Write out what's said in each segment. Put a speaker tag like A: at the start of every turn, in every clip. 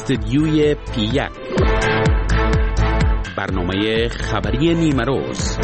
A: استدیوی پی1 برنامه خبری نیمه روز.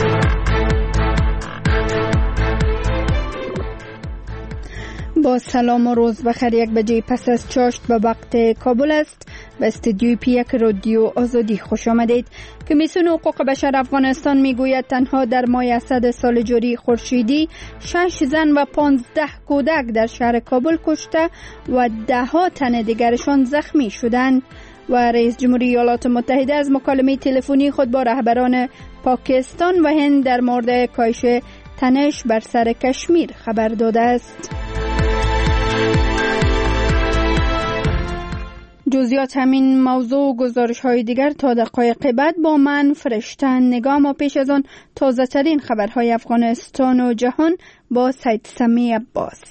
B: با سلام و روز بخیر. 1 بجه پس از چاشت به وقت کابل است. به استدیوی پی1 رادیو آزادی خوش آمدید. کمیسیون حقوق بشر افغانستان میگوید تنها در ماه اسد سال جاری خورشیدی 6 زن و 15 کودک در شهر کابل کشته و 10 تن دیگرشان زخمی شدند. و رئیس جمهوری ایالات متحده از مکالمه تلفنی خود با رهبران پاکستان و هند در مورد کاهش تنش بر سر کشمیر خبر داده است. جزئیات همین موضوع و گزارش‌های دیگر تا دقایق بعد با من فرشتن نگاه. ما پیش از آن تازه ترین خبرهای افغانستان و جهان با سید سمی عباس.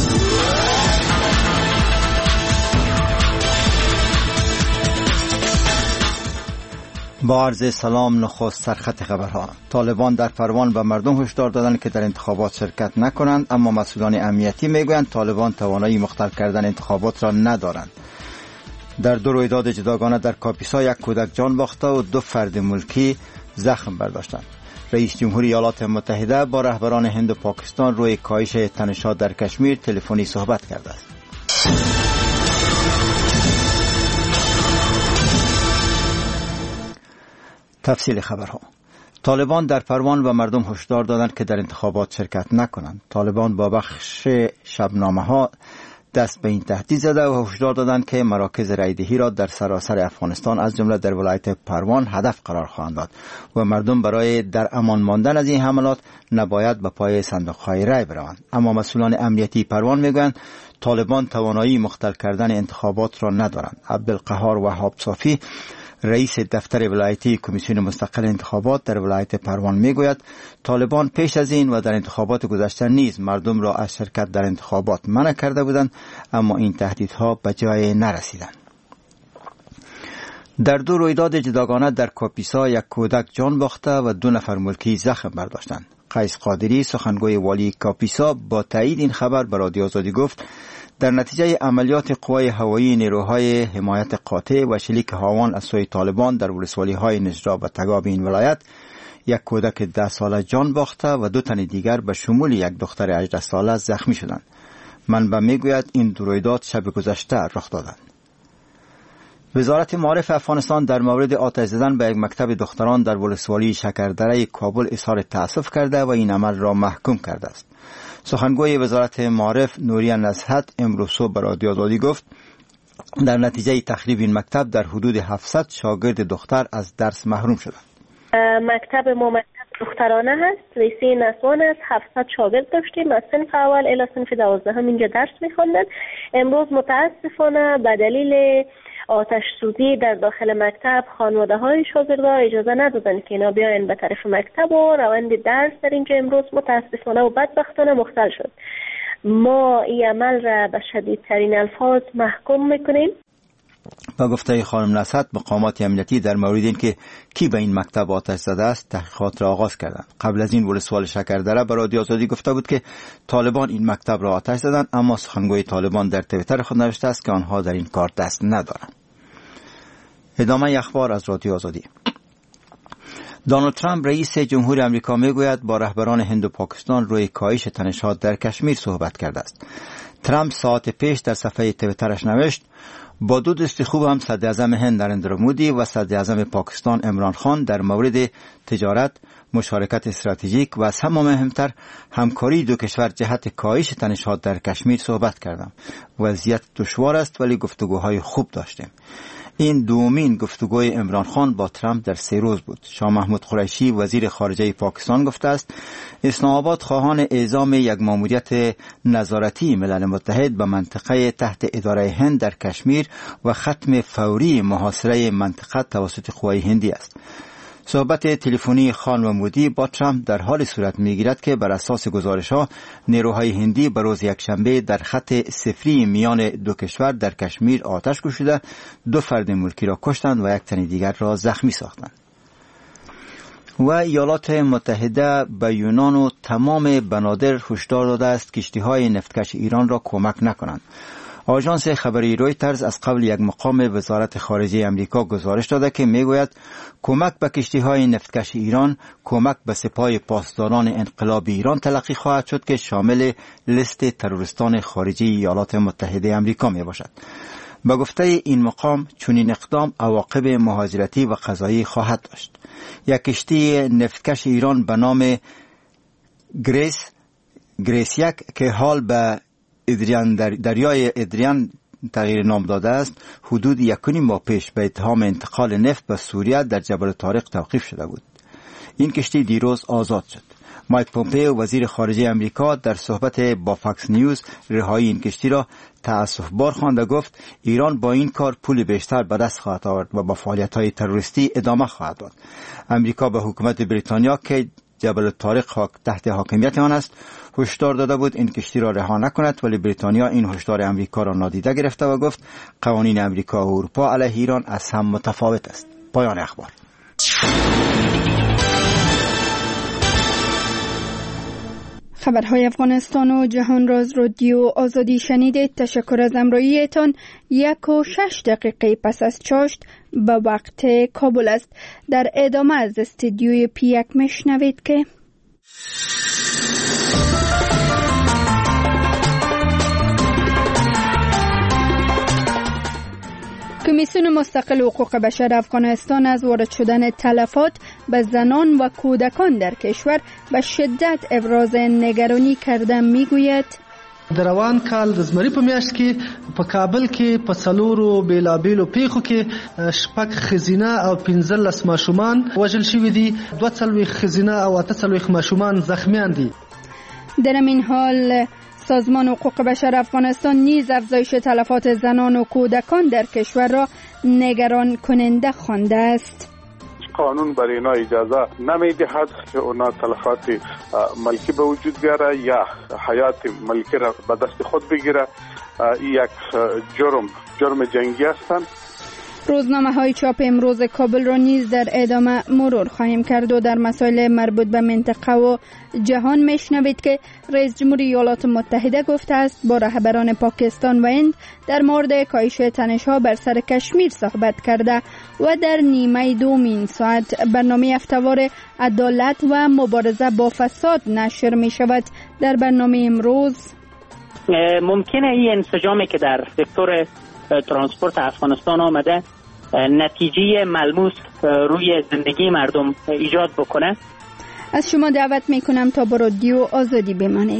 C: با عرض سلام. نخست سرخط خبرها. طالبان در پروان به مردم هشدار دادند که در انتخابات شرکت نکنند، اما مسئولان امنیتی میگویند طالبان توانایی مختل کردن انتخابات را ندارند. در 2 رویداد جداگانه در کاپیسا 1 کودک جان باخته و 2 فرد ملکی زخم برداشتند. رئیس جمهوری ایالات متحده با رهبران هند و پاکستان روی کاهش تنش‌ها در کشمیر تلفنی صحبت کرده است. تفصیل خبرها. طالبان در پروان و مردم هشدار دادند که در انتخابات شرکت نکنند. طالبان با بخش شبنامه‌ها دست به این تهدید زده و هشدار دادند که مراکز رایدهی را در سراسر افغانستان از جمله در ولایت پروان هدف قرار خواهند داد و مردم برای در امان ماندن از این حملات نباید به پای صندوق‌های رای بروند. اما مسئولان امنیتی پروان میگویند طالبان توانایی مختل کردن انتخابات را ندارند. عبدالقهار وهاب صافی رئیس دفتر ولایتی کمیسیون مستقل انتخابات در ولایت پروان میگوید طالبان پیش از این و در انتخابات گذشته نیز مردم را از شرکت در انتخابات منع کرده بودند، اما این تهدیدها به جای نرسیدند. در 2 رویداد جداگانه در کاپیسا 1 کودک جان باخته و 2 نفر ملکی زخم برداشتند. قیس قادری سخنگوی والی کاپیسا با تایید این خبر به رادیو آزادی گفت در نتیجه عملیات قوای هوایی نیروهای حمایت قاطع و شلیک هاوان از سوی طالبان در ولسوالی‌های نجراب و تگاب این ولایت 1 کودک 10 ساله جان باخته و 2 تن دیگر به شمول 1 دختر 18 ساله زخمی شدند. منبع میگوید این 2 رویداد شب گذشته رخ دادند. وزارت معارف افغانستان در مورد آتش زدن به 1 مکتب دختران در ولسوالی شکردره کابل اظهار تأسف کرده و این عمل را محکوم کرده است. سخنگوی وزارت معارف نوریه نصحت امروز صبح به رادیو آزادی گفت در نتیجه تخریب این مکتب در حدود 700 شاگرد دختر از درس محروم شدند.
D: مکتب ما مکتب دخترانه هست، لیسه نسوان است. 700 شاگرد داشتیم از صنف اول الی صنف 12 اینجا درس می‌خواندند. امروز متاسفانه به دلیل آتش سوزی در داخل مکتب خانواده‌های شاگردان اجازه ندادند که اینا بیاین به طرف مکتب و روند درس در اینجا امروز متاسفانه و بدبختانه مختل شد. ما این عمل را به شدیدترین الفاظ محکوم میکنیم.
C: با گفته خانم نصحت مقامات امنیتی در مورد اینکه کی به این مکتب آتش زده است تحقیقات را آغاز کردند. قبل از این ولسوال شکردره به رادیو آزادی گفته بود که طالبان این مکتب را آتش زدند، اما سخنگوی طالبان در توییتر خود نوشته است که آنها در این کار دست ندارند. ادامه اخبار از رادیو آزادی. دونالد ترامپ رئیس جمهور آمریکا میگوید با رهبران هند و پاکستان روی کاهش تنش‌ها در کشمیر صحبت کرده است. ترامپ ساعت پیش در صفحه توییترش نوشت با 2 دوست خوب هم صدر اعظم هند نریندرا مودی و صدر اعظم پاکستان عمران خان در مورد تجارت، مشارکت استراتژیک و از همه مهمتر همکاری 2 کشور جهت کاهش تنش‌ها در کشمیر صحبت کردم. وضعیت دشوار است ولی گفتگوهای خوب داشتیم. این دومین گفتگوی عمران خان با ترامپ در 3 روز بود. شاه محمود قریشی وزیر خارجه پاکستان گفته است اسلام آباد خواهان اعزام 1 ماموریت نظارتی ملل متحد به منطقه تحت اداره هند در کشمیر و ختم فوری محاصره منطقه توسط قوای هندی است. صحبت تلفنی خان و مودی با ترامپ در حال صورت میگیرد که بر اساس گزارش‌ها نیروهای هندی به روز یکشنبه در خط صفری میان 2 کشور در کشمیر آتش گشوده 2 فرد ملکی را کشتند و 1 تن دیگر را زخمی ساختند. و ایالات متحده به یونان و تمام بنادر هشدار داده است کشتی‌های نفتکش ایران را کمک نکنند. آژانس خبری رویترز از قبل یک مقام وزارت خارجه امریکا گزارش داده که میگوید کمک به کشتی‌های نفتکش ایران کمک به سپاه پاسداران انقلاب ایران تلقی خواهد شد که شامل لیست تروریستان خارجی ایالات متحده امریکا می باشد. به گفته این مقام چنین اقدام عواقب مهاجرتی و قضایی خواهد داشت. یک کشتی نفتکش ایران به نام گریس یک که حال به دریای ادریان تغییر نام داده است حدود 1.5 ماه پیش به اتهام انتقال نفت به سوریه در جبل طارق توقیف شده بود. این کشتی دیروز آزاد شد. مایک پومپئو وزیر خارجه امریکا در صحبت با فاکس نیوز رهایی این کشتی را تأسف بار خواند و گفت ایران با این کار پول بیشتر به دست خواهد آورد و با فعالیت‌های تروریستی ادامه خواهد داد. امریکا به حکومت بریتانیا که جبل طارق تحت حاکمیت آن است هشدار داده بود این کشتی را رها نکند، ولی بریتانیا این هشدار امریکا را نادیده گرفته و گفت قوانین امریکا و اروپا علیه ایران از هم متفاوت است. پایان اخبار.
B: خبرهای افغانستان و جهان را از رادیو آزادی شنیدید. تشکر از همراهیتان. 1:06 پس از چاشت به وقت کابل است. در ادامه از استودیوی پی 1 میشنوید که کمیسیون مستقل حقوق بشر افغانستان از وارد شدن تلفات به زنان و کودکان در کشور به شدت ابراز نگرانی کرده. میگوید
E: در روان کال د زمری په میاشت کې په کابل کې په څلورو بیلابیلو پیښو کې شپږ ښځینه او 15 ماشومان وژل شوي دي. 2 ښځینه او 8 ماشومان زخمیان دي.
B: در این حال سازمان حقوق بشر افغانستان نیز افزایش تلفات زنان و کودکان در کشور را نگران کننده خوانده است.
F: قانون برای اینا اجازه نمیدهد که اونا تلفات ملکی به وجود بیاره یا حیات ملکی را به دست خود بگیره. یک جرم جنگی هستند.
B: روزنامه های چاپ امروز کابل را نیز در ادامه مرور خواهیم کرد و در مسائل مربوط به منطقه و جهان میشنوید که رئیس جمهوری ایالات متحده گفته است با رهبران پاکستان و هند در مورد کاهش تنش‌ها بر سر کشمیر صحبت کرده و در نیمه دومین ساعت برنامه هفته‌وار عدالت و مبارزه با فساد نشر می شود. در برنامه امروز
G: ممکنه این انسجامی که در سکتور ترانسپورت افغانستان آمده نتیجه ملموس روی زندگی مردم ایجاد بکنه.
B: از شما دعوت میکنم تا با رادیو آزادی بمانید.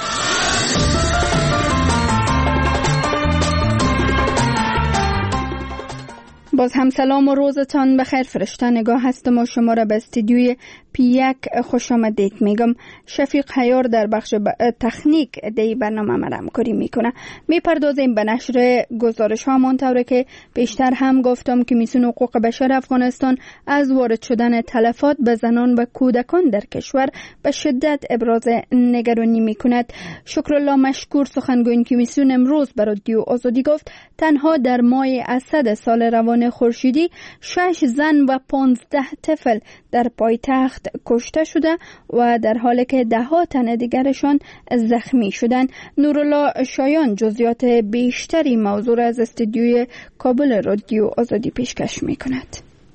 B: باز هم سلام و روزتان بخیر. فرشته نگاه هستم و شما را به استودیوی پی 1 خوش آمدید میگم. شفیق حیار در بخش تکنیک دی برنامه ما همکاری میکنه. میپردازیم به نشر گزارش ها منطوره که پیشتر هم گفتم که کمیسیون حقوق بشر افغانستان از وارد شدن تلفات به زنان و کودکان در کشور به شدت ابراز نگرانی میکند. شکرالله مشکور سخنگوی این کمیسیون امروز به رادیو آزادی گفت تنها در ماه اسد سال روان خورشیدی 6 زن و 15 طفل در پایتخت کشته شده و در حالی که 10 تن دیگرشان زخمی شدند. نورالله شایان جزئیات بیشتری موضوع از استودیوی کابل رادیو آزادی پیشکش می‌کند.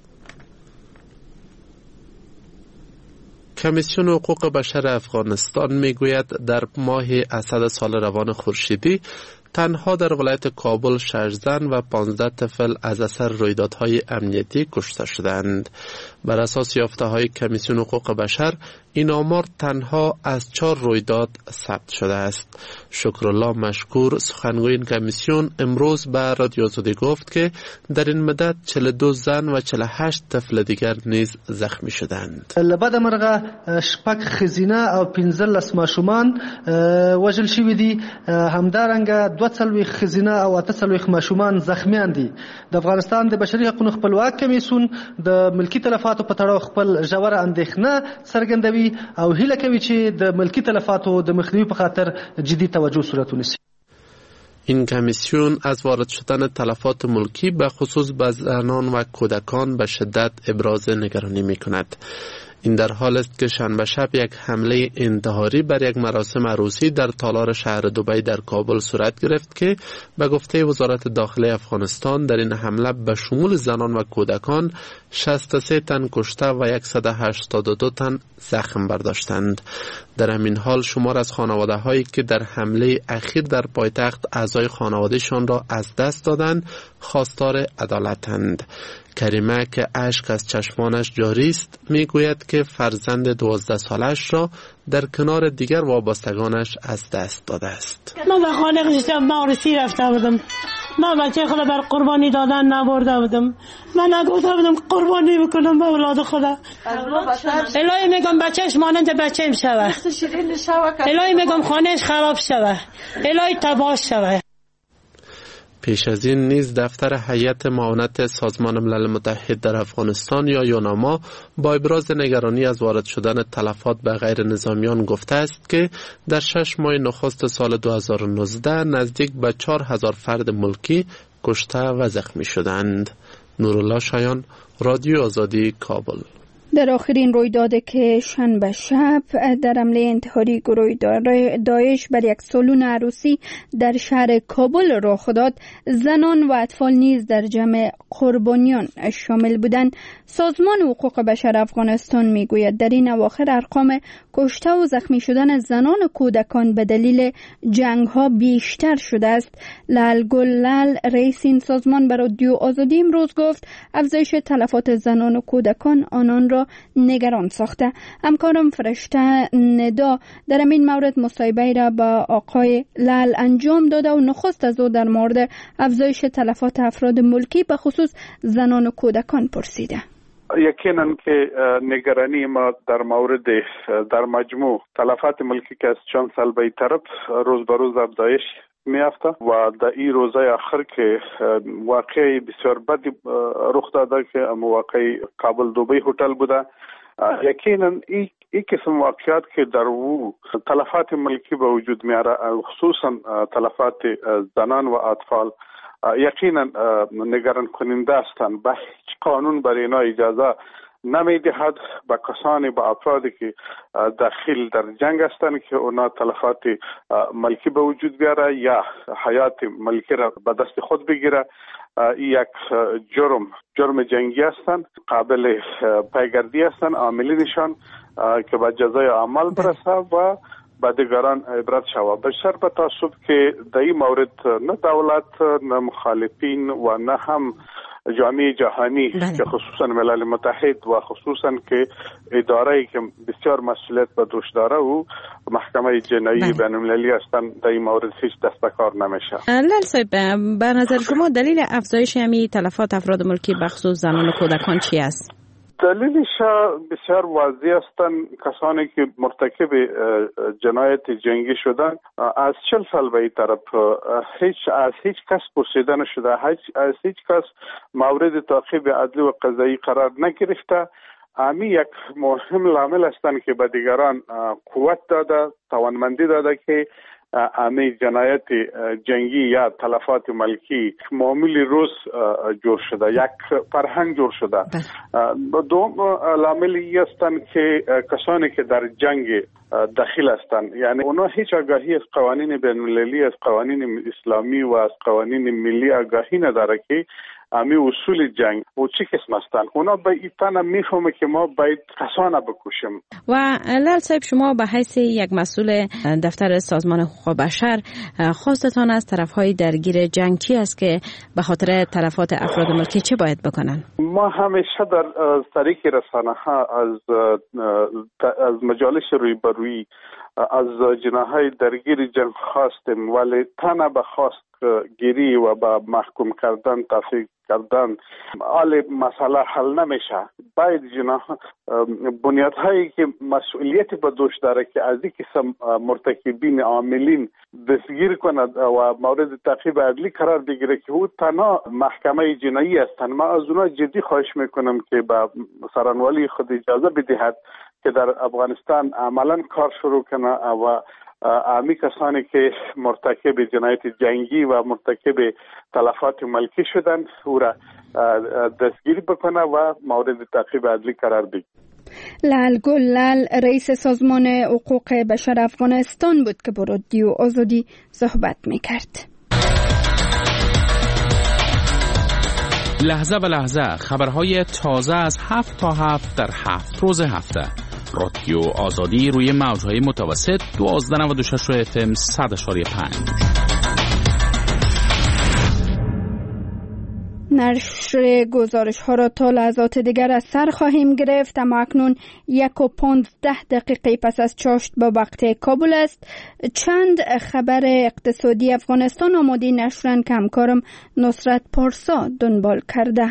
H: کمیسیون حقوق بشر افغانستان میگوید در ماه اسد سال روان خورشیدی تنها در ولایت کابل 6 زن و 15 طفل از اثر رویدادهای امنیتی کشته شدند. بر اساس یافته‌های کمیسیون حقوق بشر این آمار تنها از 4 رویداد ثبت شده است. شکرالله مشکور سخنگوی این کمیسیون امروز به رادیو آزادی گفت که در این مدت 42 زن و 48 طفل دیگر نیز زخمی شدند.
E: لبد مرغه شپږ ښځینه او 15 ماشومان وژل شوي دي. همدارنګه 2 ښځینه او 8 ماشومان زخمیان دي. د افغانستان د بشري حقوقو خپلواک کمیسیون د ملکی تلفاتو په تړاو خپل ژوره اندېښنه څرګندوي او هیله کوي چې د ملکی تلفاتو د مخنیوي په خاطر جدي توجه صورت ونیسي.
H: این کمیسیون از وارد شدن تلفات ملکی به خصوص به زنان و کودکان به شدت ابراز نگرانی می کند. این در حال است که شنبه شب یک حمله انتحاری بر یک مراسم عروسی در تالار شهر دبی در کابل صورت گرفت که به گفته وزارت داخلی افغانستان در این حمله به شمول زنان و کودکان 63 تن کشته و 182 تن زخم برداشتند. در همین حال شمار از خانواده هایی که در حمله اخیر در پایتخت اعضای خانوادهشان را از دست دادند خواستار عدالتند. کریمه که اشک از چشمانش جاری است میگوید که فرزند 12 سالش را در کنار دیگر وابستگانش از دست داده است.
I: من به خانه قشتم عروسی رفته بودم. من بچه خدا بر قربانی دادن نبرده بودم. من نگفته بودم قربانی بکنم به اولاد خدا. الهی میگم بچهش مانند بچه شوه. الهی میگم خانهش خراب شوه. الهی تباه شوه.
H: پیش از این نیز دفتر هیئت معاونت سازمان ملل متحد در افغانستان یا یوناما با ابراز نگرانی از وارد شدن تلفات به غیر نظامیان گفته است که در 6 ماه نخست سال 2019 نزدیک به 4000 فرد ملکی کشته و زخمی شدند. نورالله شایان، رادیو آزادی، کابل.
B: در آخرین رویدادی که شنبه شب در حمله انتحاری گروه داعش بر یک سالن عروسی در شهر کابل رخ داد، زنان و اطفال نیز در جمع قربانیان شامل بودند. سازمان حقوق بشر افغانستان میگوید در این اواخر ارقام کشته و زخمی شدن زنان و کودکان به دلیل جنگ ها بیشتر شده است. لال رئیس این سازمان بر رادیو آزادی امروز گفت افزایش تلفات زنان و کودکان آنان را نگران ساخته. همکارم فرشته ندا در این مورد مصاحبه را با آقای لال انجام داده و نخست از او در مورد افزایش تلفات افراد ملکی به خصوص زنان و کودکان پرسیده.
F: یقینا که نگرانی ما در مورد در مجموع تلفات ملکی که از چند سال به طرف روز به روز افزایش میافته و در این روزه آخر که واقعی بسیار بدی رخ داده که واقعی کابل دبی هتل بوده، یقینا این قسم واقعات که در او تلفات ملکی به وجود میاره، خصوصا تلفات زنان و اطفال، یقینا نگران کننده هستند. به هیچ قانون برای اینا اجازه نمیدهد به کسانی به افرادی که داخل در جنگ هستند که اونا تلفات ملکی به وجود بیاره یا حیات ملکی را به دست خود بگیره. یک جرم جنگی هستند، قابل پیگیری هستند، عاملینشان که به جزای عمل برسه و با دیگران عبرت شود. بشر به تعصب که در این مورد نه دولت نه مخالفین و نه هم جامعه جهانی که خصوصا ملل متحد و خصوصا که اداره‌ای که بسیار مسئولیت به دوش داره و محکمه جنایی بین‌المللی هستند، در این مورد هیچ دست به کار نمیشه.
J: لال صاحب، به نظر شما دلیل افزایش همین تلفات افراد ملکی به خصوص زنان و کودکان چی است؟
F: دلیلش بسیار واضح هستند. کسانی که مرتکب جنایت جنگی شدن از 40 سال به این طرف از هیچ کس پرسیده نشده، از هیچ کس مورد تعقیب عدلی و قضایی قرار نگرفته. امی یک مهم عامل هستند که به دیگران قوت داده، توانمندی داده که امی جنایت جنگی یا تلفات ملکی معمولی روز جور شده، یک فرهنگ جور شده. دوم عاملی هستند که کسانی که در جنگ داخل هستند، یعنی اونا هیچ آگاهی از قوانین بین‌المللی، از قوانین اسلامی و از قوانین ملی آگاهی نداره که امی اصول جنگ و چی قسم هستند. اونا به این تنه میفهمه که ما باید کسانه بکشیم.
J: و لال صاحب، شما به حیث یک مسئول دفتر سازمان حقوق بشر خواستتان از طرفهای درگیر جنگ چی است که به خاطر تلفات افراد ملکی چه باید بکنن؟
F: ما همیشه در طریق رسانه ها از مجالس رویبرویی از جناهای درگیر جنگ خواستیم، ولی تنه به خواست گیری و با محکوم کردن، تفریق کردن حال مسئله حل نمیشه. باید جناح بنیادهایی که مسئولیت به دوش داره که از این قسم مرتکبین عاملین دستگیر کند و مورد تعقیب عدلی قرار بگیره که او تنها محکمه جنایی هستند. ما از اونا جدی خواهش میکنم که به سرانوالی خود اجازه بدهد که در افغانستان عملا کار شروع کنه و امی کسانی که مرتکب جنایت جنگی و مرتکب تلفات ملکی شدند او را دستگیری بکنه و مورد تعقیب عدلی قرار بگیره.
B: لال گلال رئیس سازمان حقوق بشر افغانستان بود که با رادیو آزادی صحبت میکرد.
A: لحظه به لحظه خبرهای تازه از 7 تا 7 در 7 روز هفته. رادیو آزادی روی موجهای متوسط 1296 FM 100.5.
B: نشر گزارش ها را تا لحظات دیگر از سر خواهیم گرفت، اما اکنون 1:15 پس از چاشت به وقت کابل است. چند خبر اقتصادی افغانستان آماده نشرن که همکارم نصرت پارسا دنبال کرده.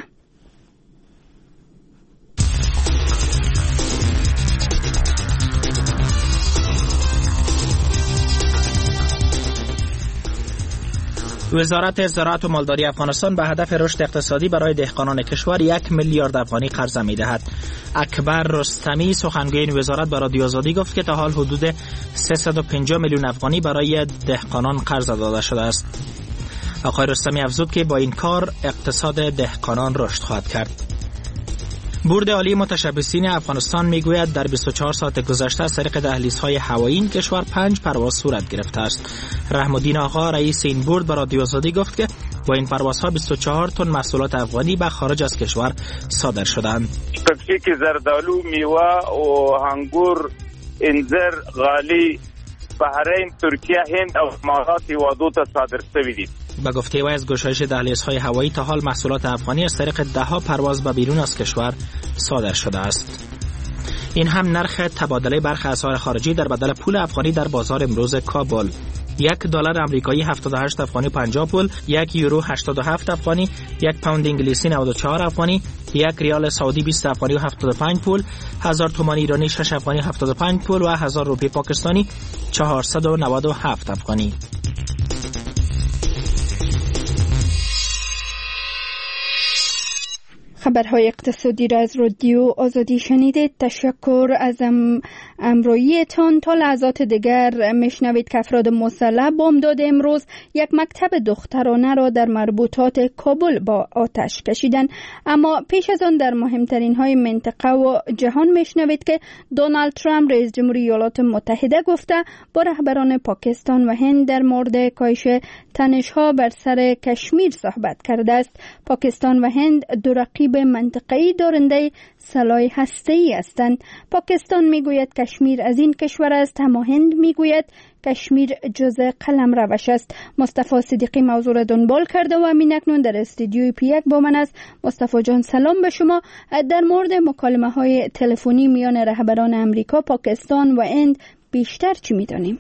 K: وزارت زراعت و مالداری افغانستان به هدف رشد اقتصادی برای دهقانان کشور 1 میلیارد افغانی قرضه می‌دهد. اکبر رستمی سخنگوی این وزارت به رادیو آزادی گفت که تا حال حدود 350 میلیون افغانی برای دهقانان قرض داده شده است. آقای رستمی افزود که با این کار اقتصاد دهقانان رشد خواهد کرد. بورد عالی متشبثین افغانستان میگوید در 24 ساعت گذشته از طریق دهلیزهای هوایی این کشور 5 پرواز صورت گرفته است. رحم الدین آقا رئیس این بورد به رادیو آزادی گفت که با این پروازها 24 تن محصولات افغانی به خارج از کشور صادر شدند.
L: کفشیک زردالو، میوه و انگور، انځر، غالی، بحرین، ترکیه، هند و امارات هیوادو ته صادر شوی دي.
K: با گفته او از گشایش دهلیزهای هوایی تا حال محصولات افغانی از طریق 10 پرواز به بیرون از کشور صادر شده است. این هم نرخ تبادله برخی اسعار خارجی در بدل پول افغانی در بازار امروز کابل. $1 آمریکایی 78 افغانی 50 پول، 1 یورو 87 افغانی، 1 پوند انگلیسی 94 افغانی، 1 ریال سعودی 20 افغانی و 75 پول، 1000 تومان ایرانی 6 افغانی 75 پول و 1000 روپیه پاکستانی 497 افغانی.
B: خبرهای اقتصادی را از رادیو آزادی شنیدید. تشکر از همراهیتان. تا لحظات دیگر میشنوید که افراد مسلح بامداد امروز یک مکتب دخترانه را در مربوطات کابل با آتش کشیدند. اما پیش از آن در مهمترین های منطقه و جهان میشنوید که دونالد ترامپ رئیس جمهوری ایالات متحده گفته با رهبران پاکستان و هند در مورد کاهش تنش‌ها بر سر کشمیر صحبت کرده است. پاکستان و هند دو رقیب منطقه‌ای دارنده سلاح هسته‌ای هستند. پاکستان میگوید کشمیر از این کشور است، اما هند میگوید کشمیر جزء قلمروش است. مصطفی صدیقی موضوع را دنبال کرده و همین اکنون در استودیوی پی1 با من است. مصطفی جان سلام به شما. در مورد مکالمه‌های تلفنی میان رهبران امریکا، پاکستان و هند بیشتر چی می‌دانیم؟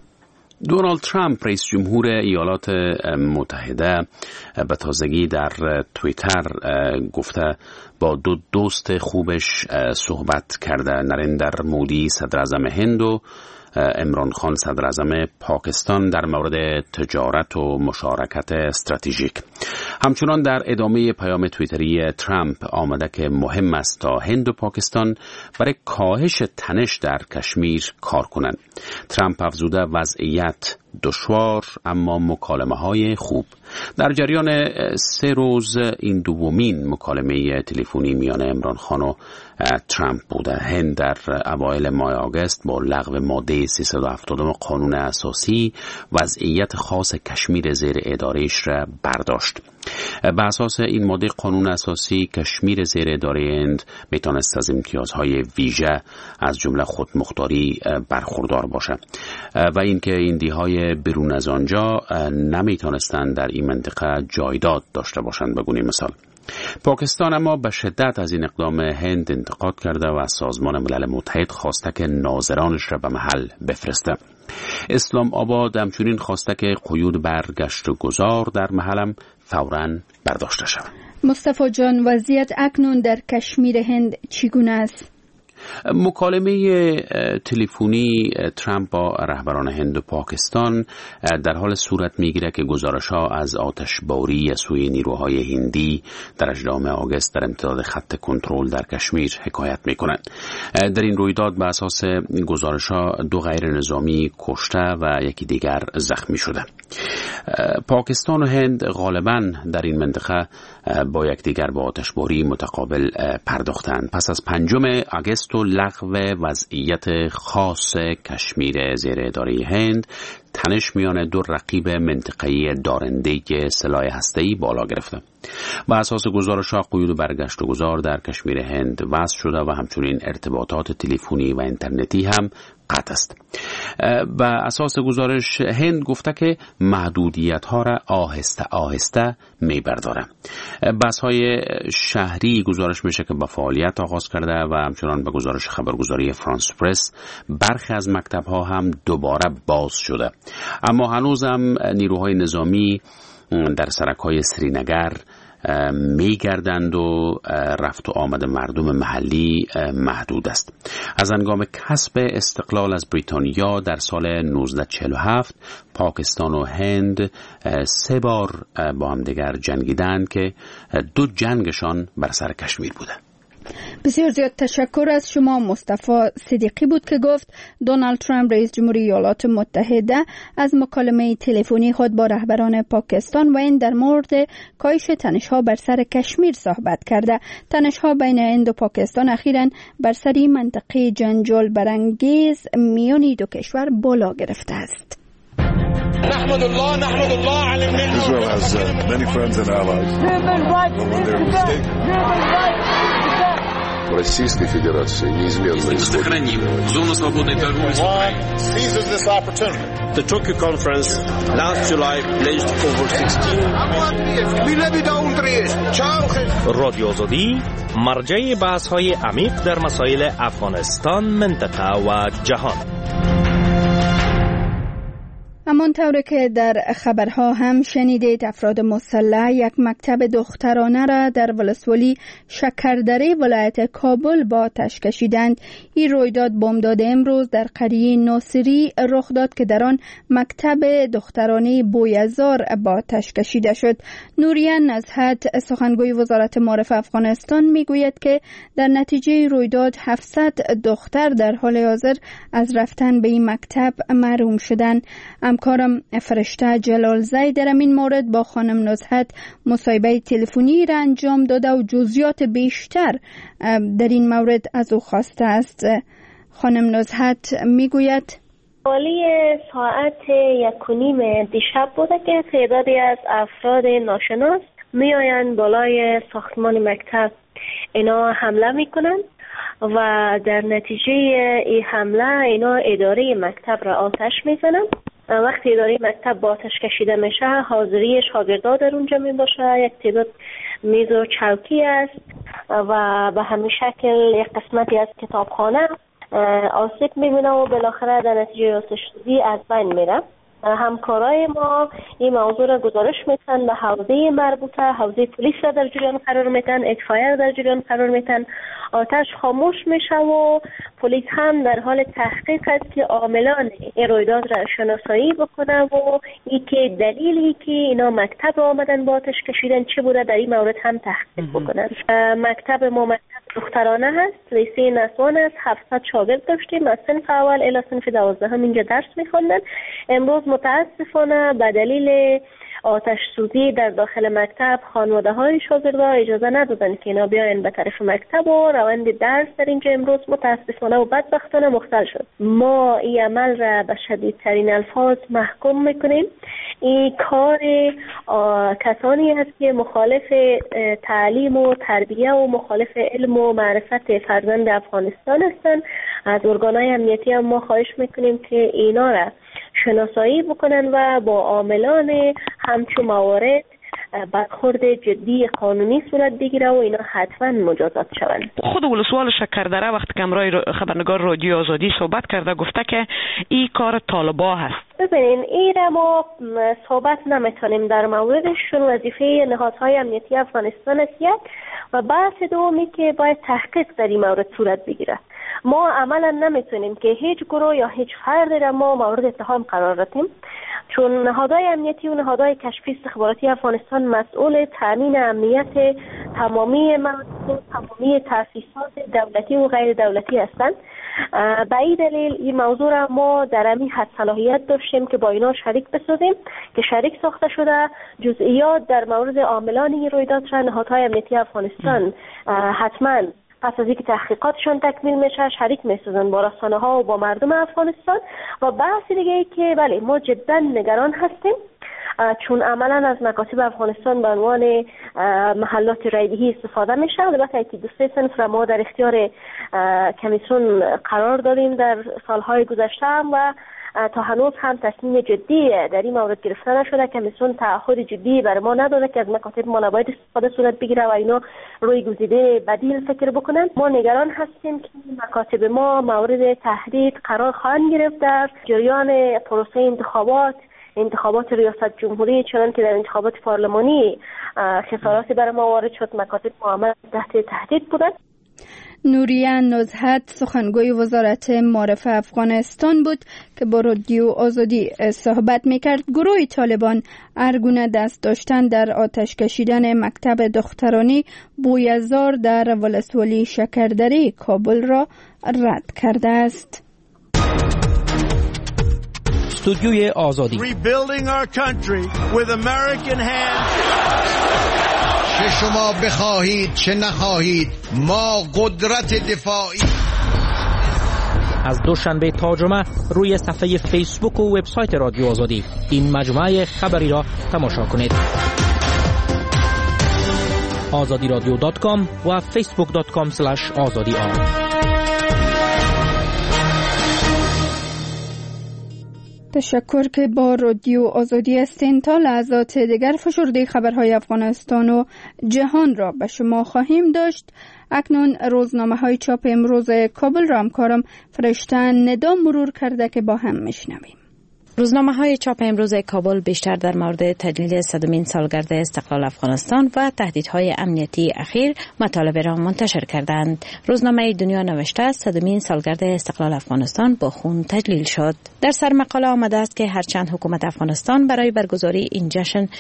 A: دونالد ترامپ رئیس جمهور ایالات متحده به تازگی در توییتر گفته با دو دوست خوبش صحبت کرده، نریندر مودی صدر اعظم هند و عمران خان صدر اعظم پاکستان در مورد تجارت و مشارکت استراتژیک. همچنان در ادامه پیام توییتری ترامپ آمده که مهم است تا هند و پاکستان برای کاهش تنش در کشمیر کار کنند. ترامپ افزوده وضعیت دشوار اما مکالمه‌های خوب. در جریان 3 روز این دومین مکالمه تلفنی میان عمران خان و ترامپ بوده. هند در اوایل ماه آگوست با لغو ماده 370 قانون اساسی وضعیت خاص کشمیر زیر ادارهش را برداشت. بر اساس این ماده قانون اساسی کشمیر زیر اداره هند میتونست از امتیازهای ویژه از جمله خودمختاری برخوردار باشه و اینکه هندی‌های بیرون از آنجا نمیتونستند در این منطقه جایداد داشته باشند. بگونیم مثال پاکستان اما به شدت از این اقدام هند انتقاد کرده و از سازمان ملل متحد خواسته که ناظرانش را به محل بفرسته. اسلام آباد همچنین خواسته که قیود بر گشت و گذار در محلم فوراً برداشته شود.
B: مصطفی جان وضعیت اکنون در کشمیر هند چگونه است؟
A: مکالمه تلفنی ترامپ با رهبران هند و پاکستان در حال صورت میگیره که گزارش‌ها از آتشباری سوی نیروهای هندی در 18 آگوست در امتداد خط کنترل در کشمیر حکایت میکنند. در این رویداد به اساس گزارش‌ها 2 غیر نظامی کشته و یکی دیگر زخمی شده. پاکستان و هند غالباً در این منطقه با یکدیگر با آتشباری متقابل پرداختند. پس از 5 آگوست و لغو وضعیت خاص کشمیر زیر اداره هند، تنش میان دو رقیب منطقه‌ای دارنده سلاح هسته‌ای بالا گرفته. بر اساس گزارش‌ها قیود برگشت و گذار در کشمیر هند وضع شده و همچنین ارتباطات تلفنی و اینترنتی هم قطع است. بر اساس گزارش هند گفته که محدودیت‌ها را آهسته آهسته می‌برداره. بس‌های شهری گزارش میشه که با فعالیت آغاز کرده و همچنان به گزارش خبرگزاری فرانس پرس برخی از مکتب‌ها هم دوباره باز شده. اما هنوز هم نیروهای نظامی در سرک‌های سرینگر میگردند و رفت و آمد مردم محلی محدود است. از هنگام کسب استقلال از بریتانیا در سال 1947 پاکستان و هند 3 بار با هم دیگر جنگیدند که 2 جنگشان بر سر کشمیر بوده.
B: بسیار زیاد تشکر از شما. مصطفی صدیقی بود که گفت دونالد ترامپ رئیس جمهوری ایالات متحده از مکالمه تلفنی خود با رهبران پاکستان و هند در مورد کاهش تنش‌ها بر سر کشمیر صحبت کرده. تنش‌ها بین هند و پاکستان اخیراً بر سر منطقه جنجال برانگیز میان دو کشور بالا گرفته است.
M: نحمد الله على Israel has many friends and allies.
N: Российской Федерации неизменно
M: сохраним зону свободной торговли с Украиной. Seizes this opportunity.
O: The Tokyo conference last July pledged over 16 رادیو آزادی مرجع بحث‌های عمیق در مسائل افغانستان، منطقه و جهان.
B: همانطور که در خبرها هم شنیدید، افراد مسلح یک مکتب دخترانه را در ولسوالی شکردره ولایت کابل با آتش کشیدند. این رویداد بامداد امروز در قریه ناصری رخ داد که در آن مکتب دخترانه بویزار با آتش کشیده شد. نوریه نزهت سخنگوی وزارت معارف افغانستان میگوید که در نتیجه رویداد 700 دختر در حال حاضر از رفتن به این مکتب محروم شدند. همکارم فرشته جلالزی در این مورد با خانم نزهت مصاحبه تلفنی را انجام داده و جزئیات بیشتر در این مورد از او خواسته است. خانم نزهت میگوید
D: حوالی ساعت 1:30 دیشب بوده که تعدادی از افراد ناشناس میآیند بالای ساختمان مکتب اینا حمله میکنند و در نتیجه این حمله اینا اداره مکتب را آتش میزنند. وقتی اداره مکتب با آتش کشیده میشه، حاضری شاگردا در اونجا می باشه، یک تعداد میز و چوکی است و به همین شکل یک قسمتی از کتابخانه آسیب میبینه و بالاخره در نتیجه آتش سوزی از بین میره. همکارای ما این موضوع را گزارش میتن به حوزه مربوطه، حوزه پلیس را در جریان قرار میتن، اطفائیه را در جریان قرار میتن. آتش خاموش میشه و پلیس هم در حال تحقیق است که عاملان این رویداد را شناسایی بکنه و این که دلیلی که اینا مکتب آمدن با آتش کشیدن چه بوده در این مورد هم تحقیق بکنن. مکتب ما مکتب دخترانه هست، لیسه نسوان است. 700 شاگرد داشتیم از صنف اول الی صنف 12 اینجا درس میخوندن. امروز متاسفانه به دلیل آتش سوزی در داخل مکتب خانواده های شاگردان اجازه ندادن که اینا بیاین به طرف مکتب و روند درس در اینجا امروز متاسفانه و بدبختانه مختل شد. ما این عمل را به شدیدترین الفاظ محکوم میکنیم. این کار کسانی است که مخالف تعلیم و تربیه و مخالف علم و معرفت فرزند افغانستان هستند. از ارگانهای امنیتی هم ما خواهش میکنیم که اینا را شناسایی بکنن و با عاملان همچون موارد برخورد جدی قانونی صورت بگیره و اینا حتما مجازات شوند.
P: خود ولسوال شکردره وقت که همراه خبرنگار رادیو آزادی صحبت کرده گفته که این کار طالبا هست.
D: ببینین این را ما صحبت نمیتونیم در موردش، چون وظیفه نهادهای امنیتی افغانستان است یک و بحث دومی که باید تحقیق در این مورد صورت بگیره. ما عملا نمیتونیم که هیچ گروه یا هیچ فرد را ما مورد اتهام قرار بدیم، چون نهادهای امنیتی و نهادهای کشفی استخباراتی افغانستان مسئول تامین امنیت تمامی مؤسسات، تمامی تأسیسات دولتی و غیر دولتی هستند. به این دلیل این موضوع را ما در همین حد صلاحیت داشتیم که با اینا شریک بسازیم که شریک ساخته شده. جزئیات در مورد عاملان این رویداد را نهادهای امنیتی افغانستان حتما پس از اینکه تحقیقاتشون تکمیل میشه شریک میسازن با رسانه ها و با مردم افغانستان. و بحث دیگه ای که بله ما جدا نگران هستیم چون عملا از مکاتب افغانستان به عنوان محلات رایدهی استفاده میشه. البته که دو سه صنف را ما در اختیار کمیسیون قرار دادیم در سالهای گذشته و تا هنوز هم تصمیم جدی در این مورد گرفته نشده. کمیسیون تعهد جدی بر ما نداده که از مکاتب ما نباید استفاده صورت بگیره و اینا روی گزیده بدیل فکر بکنن. ما نگران هستیم که مکاتب ما مورد تهدید قرار خواهند گرفت در جریان پروسه انتخابات ریاست جمهوری، چون که در انتخابات پارلمانی خساراتی بر ما وارد شد. مکاتب ما تحت تهدید بودند.
B: نوریه نزهت سخنگوی وزارت معارف افغانستان بود که با رادیو آزادی صحبت میکرد. گروه طالبان هرگونه دست داشتن در آتش کشیدن مکتب دخترانی بویزار در ولسوالی شکردری کابل را رد کرده است.
O: استودیوی آزادی.
Q: Rebuilding our country with American hands.
R: چه شما بخواهید چه نخواهید ما قدرت دفاعی.
O: از دوشنبه تا جمعه روی صفحه فیسبوک و وبسایت رادیو آزادی این مجموعه خبری را تماشا کنید. azadiradio.com و facebook.com/azadi.
B: تشکر که با رادیو آزادی هستین. تا لحظات دیگر فشرده خبرهای افغانستان و جهان را به شما خواهیم داشت. اکنون روزنامه های چاپ امروز کابل را همکارم فرشته ندا مرور کرده که با هم میشنویم.
J: روزنامه‌های چاپ امروز کابل بیشتر در مورد تجلیل 100مین سالگرد استقلال افغانستان و تهدیدهای امنیتی اخیر مطالب را منتشر کردند. روزنامه دنیا نوشته است 100مین سالگرد استقلال افغانستان با خون تجلیل شد. در سرمقاله آمده است که هرچند حکومت افغانستان برای برگزاری این جشن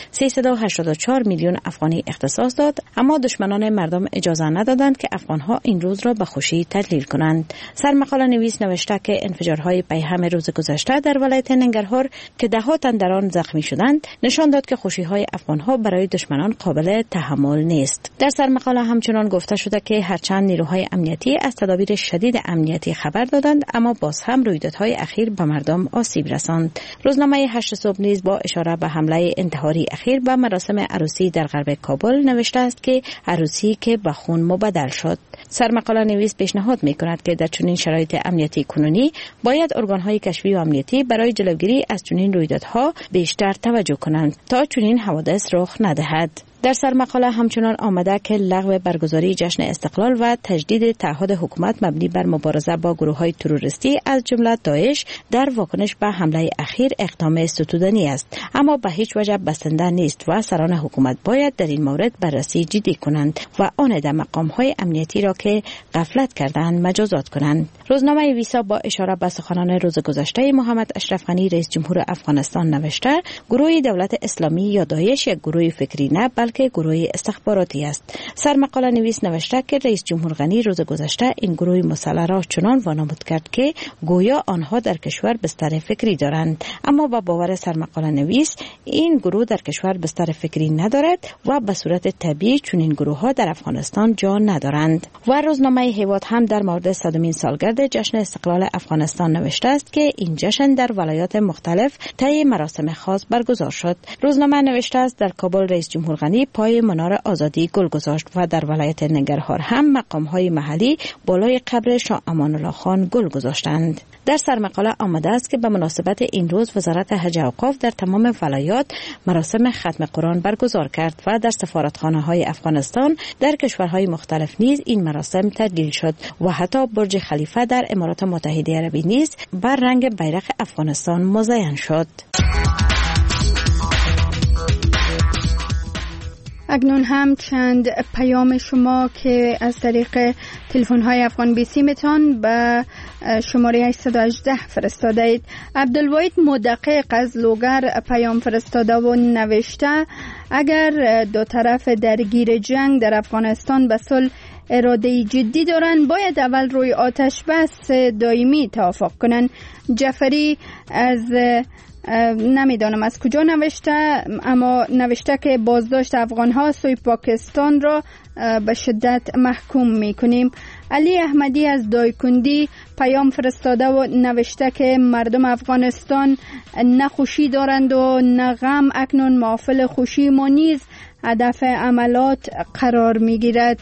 J: 384 میلیون افغانی اختصاص داد، اما دشمنان مردم اجازه ندادند که افغانها این روز را به خوشی تجلیل کنند. سرمقاله نویس نوشته که انفجارهای پیهم روز گذشته در ولایت ننگرهار که ده‌ها تن در آن زخمی شدند نشان داد که خوشی‌های افغان‌ها برای دشمنان قابل تحمل نیست. در سرمقاله همچنان گفته شده که هرچند نیروهای امنیتی از تدابیر شدید امنیتی خبر دادند، اما باز هم رویدادهای اخیر به مردم آسیب رساند. روزنامه 8 صبح نیز با اشاره به حمله انتحاری اخیر به مراسم عروسی در غرب کابل نوشته است که عروسی که به خون مبدل شد. سرمقاله نویس پیشنهاد می‌کند که در چنین شرایط امنیتی کنونی باید ارگان‌های کشفی و امنیتی برای جلوگیری از چنین رویدادها بیشتر توجه کنند تا چنین حوادث رخ ندهد. در سرمقاله همچنان آمده که لغو برگزاری جشن استقلال و تجدید تعهد حکومت مبنی بر مبارزه با گروه‌های تروریستی از جمله داعش در واکنش به حمله اخیر اقدام ستودنی است، اما به هیچ وجه بسنده نیست و سران حکومت باید در این مورد بررسی جدی کنند و آن در مقام‌های امنیتی را که غفلت کردند مجازات کنند. روزنامه ویسا با اشاره به سخنان روز گذشته محمد اشرف غنی رئیس جمهور افغانستان نوشته گروه دولت اسلامی یا داعش یک گروه فکری نه بلکه گروه استخباراتی است. سرمقاله نویس نوشته که رئیس جمهور غنی روز گذشته این گروه مسلح را چنان وانمود کرد که گویا آنها در کشور بستر فکری دارند، اما با باور سرمقاله نویس این گروه در کشور بستر فکری ندارد و به صورت طبیعی چنین گروه ها در افغانستان جا ندارند. و روزنامه هیواد هم در مورد 100مین سالگرد جشن استقلال افغانستان نوشته است که این جشن در ولایات مختلف طی مراسم خاص برگزار شد. روزنامه نوشته است در کابل رئیس جمهور غنی پای منار آزادی گل گذاشت و در ولایت ننگرهار هم مقام‌های محلی بالای قبر شاه امان الله خان گل گذاشتند. در سرمقاله آمده است که به مناسبت این روز وزارت حج و اوقاف در تمام ولایات مراسم ختم قرآن برگزار کرد و در سفارتخانه‌های افغانستان در کشورهای مختلف نیز این مراسم تجلیل شد و حتی برج خلیفه در امارات متحده عربی نیز بر رنگ بیرق افغانستان مزین شد.
B: اکنون هم چند پیام شما که از طریق تلفن‌های افغان بیسی میتون به شماره 818 فرستاده اید. عبدالواحد مدقق از لوگر پیام فرستاده و نوشته اگر دو طرف درگیر جنگ در افغانستان به صلح اراده جدی دارن باید اول روی آتش بس دائمی توافق کنن. جعفری از نمیدانم از کجا نوشته، اما نوشته که بازداشت افغان‌ها سوی پاکستان را به شدت محکوم میکنیم. علی احمدی از دایکندی پیام فرستاده و نوشته که مردم افغانستان نه خوشی دارند و نه غم، اکنون محافل خوشی ما نیز هدف عملات قرار میگیرد.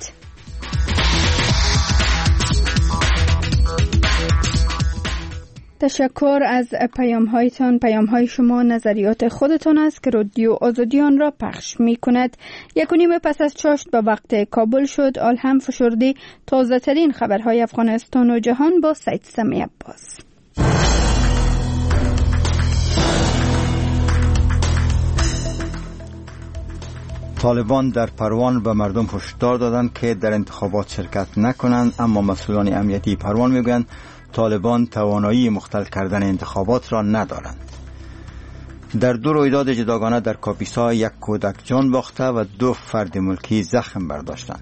B: تشکر از پیام‌هایتان. پیام‌های شما نظریات خودتان است که رادیو آزادی آن را پخش می‌کند. 1:30 پس از چاشت به وقت کابل شد. آل هم فشرده تازه ترین خبرهای افغانستان و جهان با سید سمی عباس.
C: طالبان در پروان به مردم هشدار دادند که در انتخابات شرکت نکنند، اما مسئولان امنیتی پروان میگویند طالبان توانایی مختل کردن انتخابات را ندارند. در 2 رویداد جداگانه در کاپیسا 1 کودک جان باخته و 2 فرد ملکی زخم برداشتند.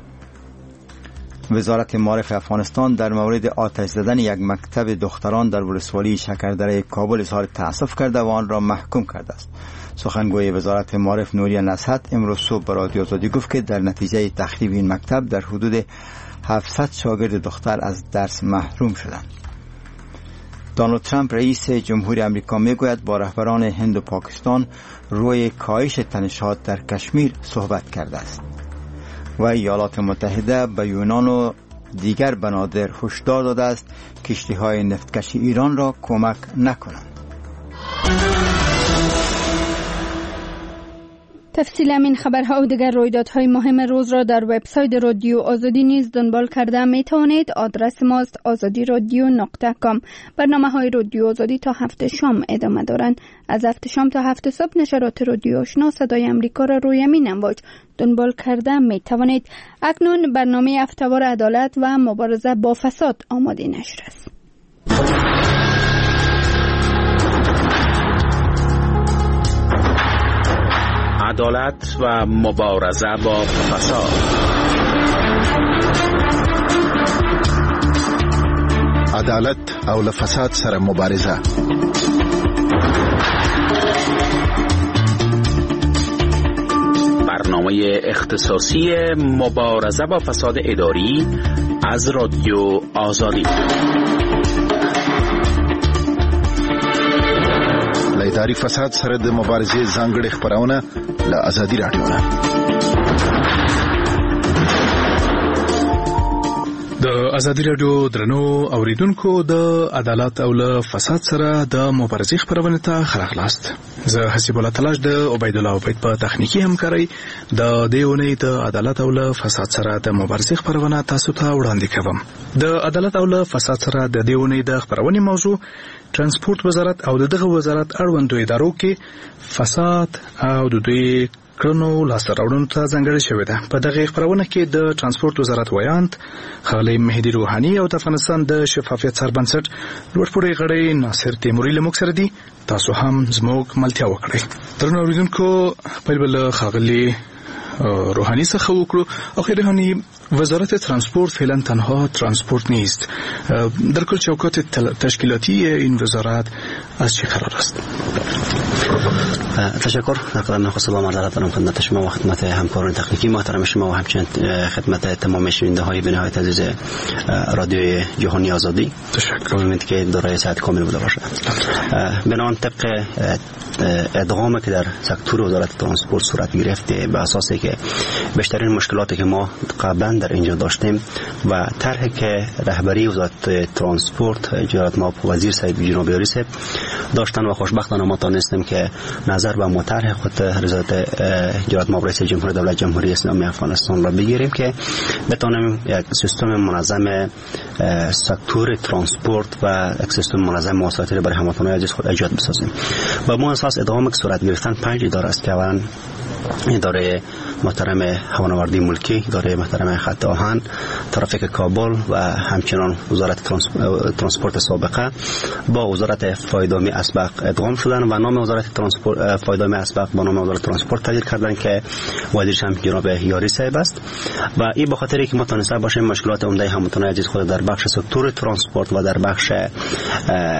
C: وزارت معارف افغانستان در مورد آتش زدن 1 مکتب دختران در ولسوالی شکردره کابل اظهار تأسف کرده و آن را محکوم کرده است. سخنگوی وزارت معارف نوریه نصحت امروز صبح به رادیو آزادی گفت که در نتیجه تخریب این مکتب در حدود 700 شاگرد دختر از درس محروم شدند. دونالد ترامپ رئیس جمهوری آمریکا میگوید با رهبران هند و پاکستان روی کاهش تنش‌ها در کشمیر صحبت کرده است. و ایالات متحده به یونان و دیگر بنادر هشدار داده است کشتی‌های نفتکش ایران را کمک نکنند.
B: تفصیل این خبرها و دیگر رویدادهای مهم روز را در وبسایت رادیو آزادی نیز دنبال کرده می توانید. آدرس ماست azadiradyo.com. برنامه‌های رادیو آزادی تا 7 شام ادامه دارند. از 7 شام تا 7 صبح نشرات رادیو آشنا صدای امریکا را روی همین امواج دنبال کرده می توانید. اکنون برنامه هفته‌وار عدالت و مبارزه با فساد آماده نشر است.
A: عدالت و مبارزه با فساد.
S: عدالت او فساد سره مبارزه.
A: برنامه اختصاصی مبارزه با فساد اداری از رادیو آزادی.
S: اداري فساد سره د مبارزې ځانګړي خبرونه له ازادي راډیو نه.
T: د ازادي راډیو درنو اوریدونکو د عدالت او له فساد سره د مبارزې خبرونه ته خلاص. زه حسیب الله تلاش د عبید الله عبید په تخنیکی همکاري د دیونې د عدالت او له فساد سره د مبارزې خبرونه تاسو ته وړاندې کوم. د عدالت او له فساد سره د دیونې د خبرونه موضوع ترانسپورت وزارت او دغه وزارت اړوندو ادارو کې فساد او د دوی کړنو لاسته راوړنو ته ځانګړې شوې ده. په دغه خبرونه کې د ترانسپورت وزارت ویاند خالد مهدي روحاني او د افغانستان د شفافیت سربنسټ لوړپوړی غړی ناصر تیموري له موږ سره دي. تاسو هم زموږ ملتیا وکړئ. درنو اوریدونکو په بل خاغلی روحانی څخه وکړو. آخر روحانی وزارت ترانسپورت فعلا تنها ترانسپورت نیست. در کل چوکات تشکیلاتی این وزارت از چه قرار است؟
U: تشکر. نقدم نخست با معذرت دارم خدمت شما و خدمت همکاران تکنیکی محترم شما و همچنین خدمت تمام شنونده های بینهایت عزیز رادیو جهانی آزادی. تشکر. امیدوارم که دارای صحت کامل بوده باشد. بنابراین طبق ادغامی که در سکتور وزارت ترانسپورت صورت گرفته به اساسی که بیشترین مشکلاتی که ما قبلا در اینجا داشتیم و طرحی که رهبری وزارت ترانسپورت جناب وزیر صاحب جناب یاری صاحب داشتن و خوشبختانه ما تونستیم که نظر به مطرح خود وزارت جناب رئیس جمهور دولت جمهوری اسلامی افغانستان را بگیریم که بتونیم یک سیستم منظم سکتور ترانسپورت و یک سیستم منظم مواصلاتی برای هموطنان عزیز خود ایجاد بسازیم. با ما اساس ادغامی که صورت گرفتن 5 اداره است که اولا اداره محترم هوانوردی ملکی، اداره محترم خط آهن، ترافیک کابل و همچنان وزارت ترانسپورت سابقه با وزارت فایدامی اسبق ادغام شدن و نام وزارت ترانسپورت فایدامی اسبق با نام وزارت ترانسپورت تغییر کردن که وزیرش هم جناب یاری صاحب است و این به خاطر اینکه ما تونسته باشیم مشکلات عمده هموطنان عزیز خود در بخش سکتور ترانسپورت و در بخش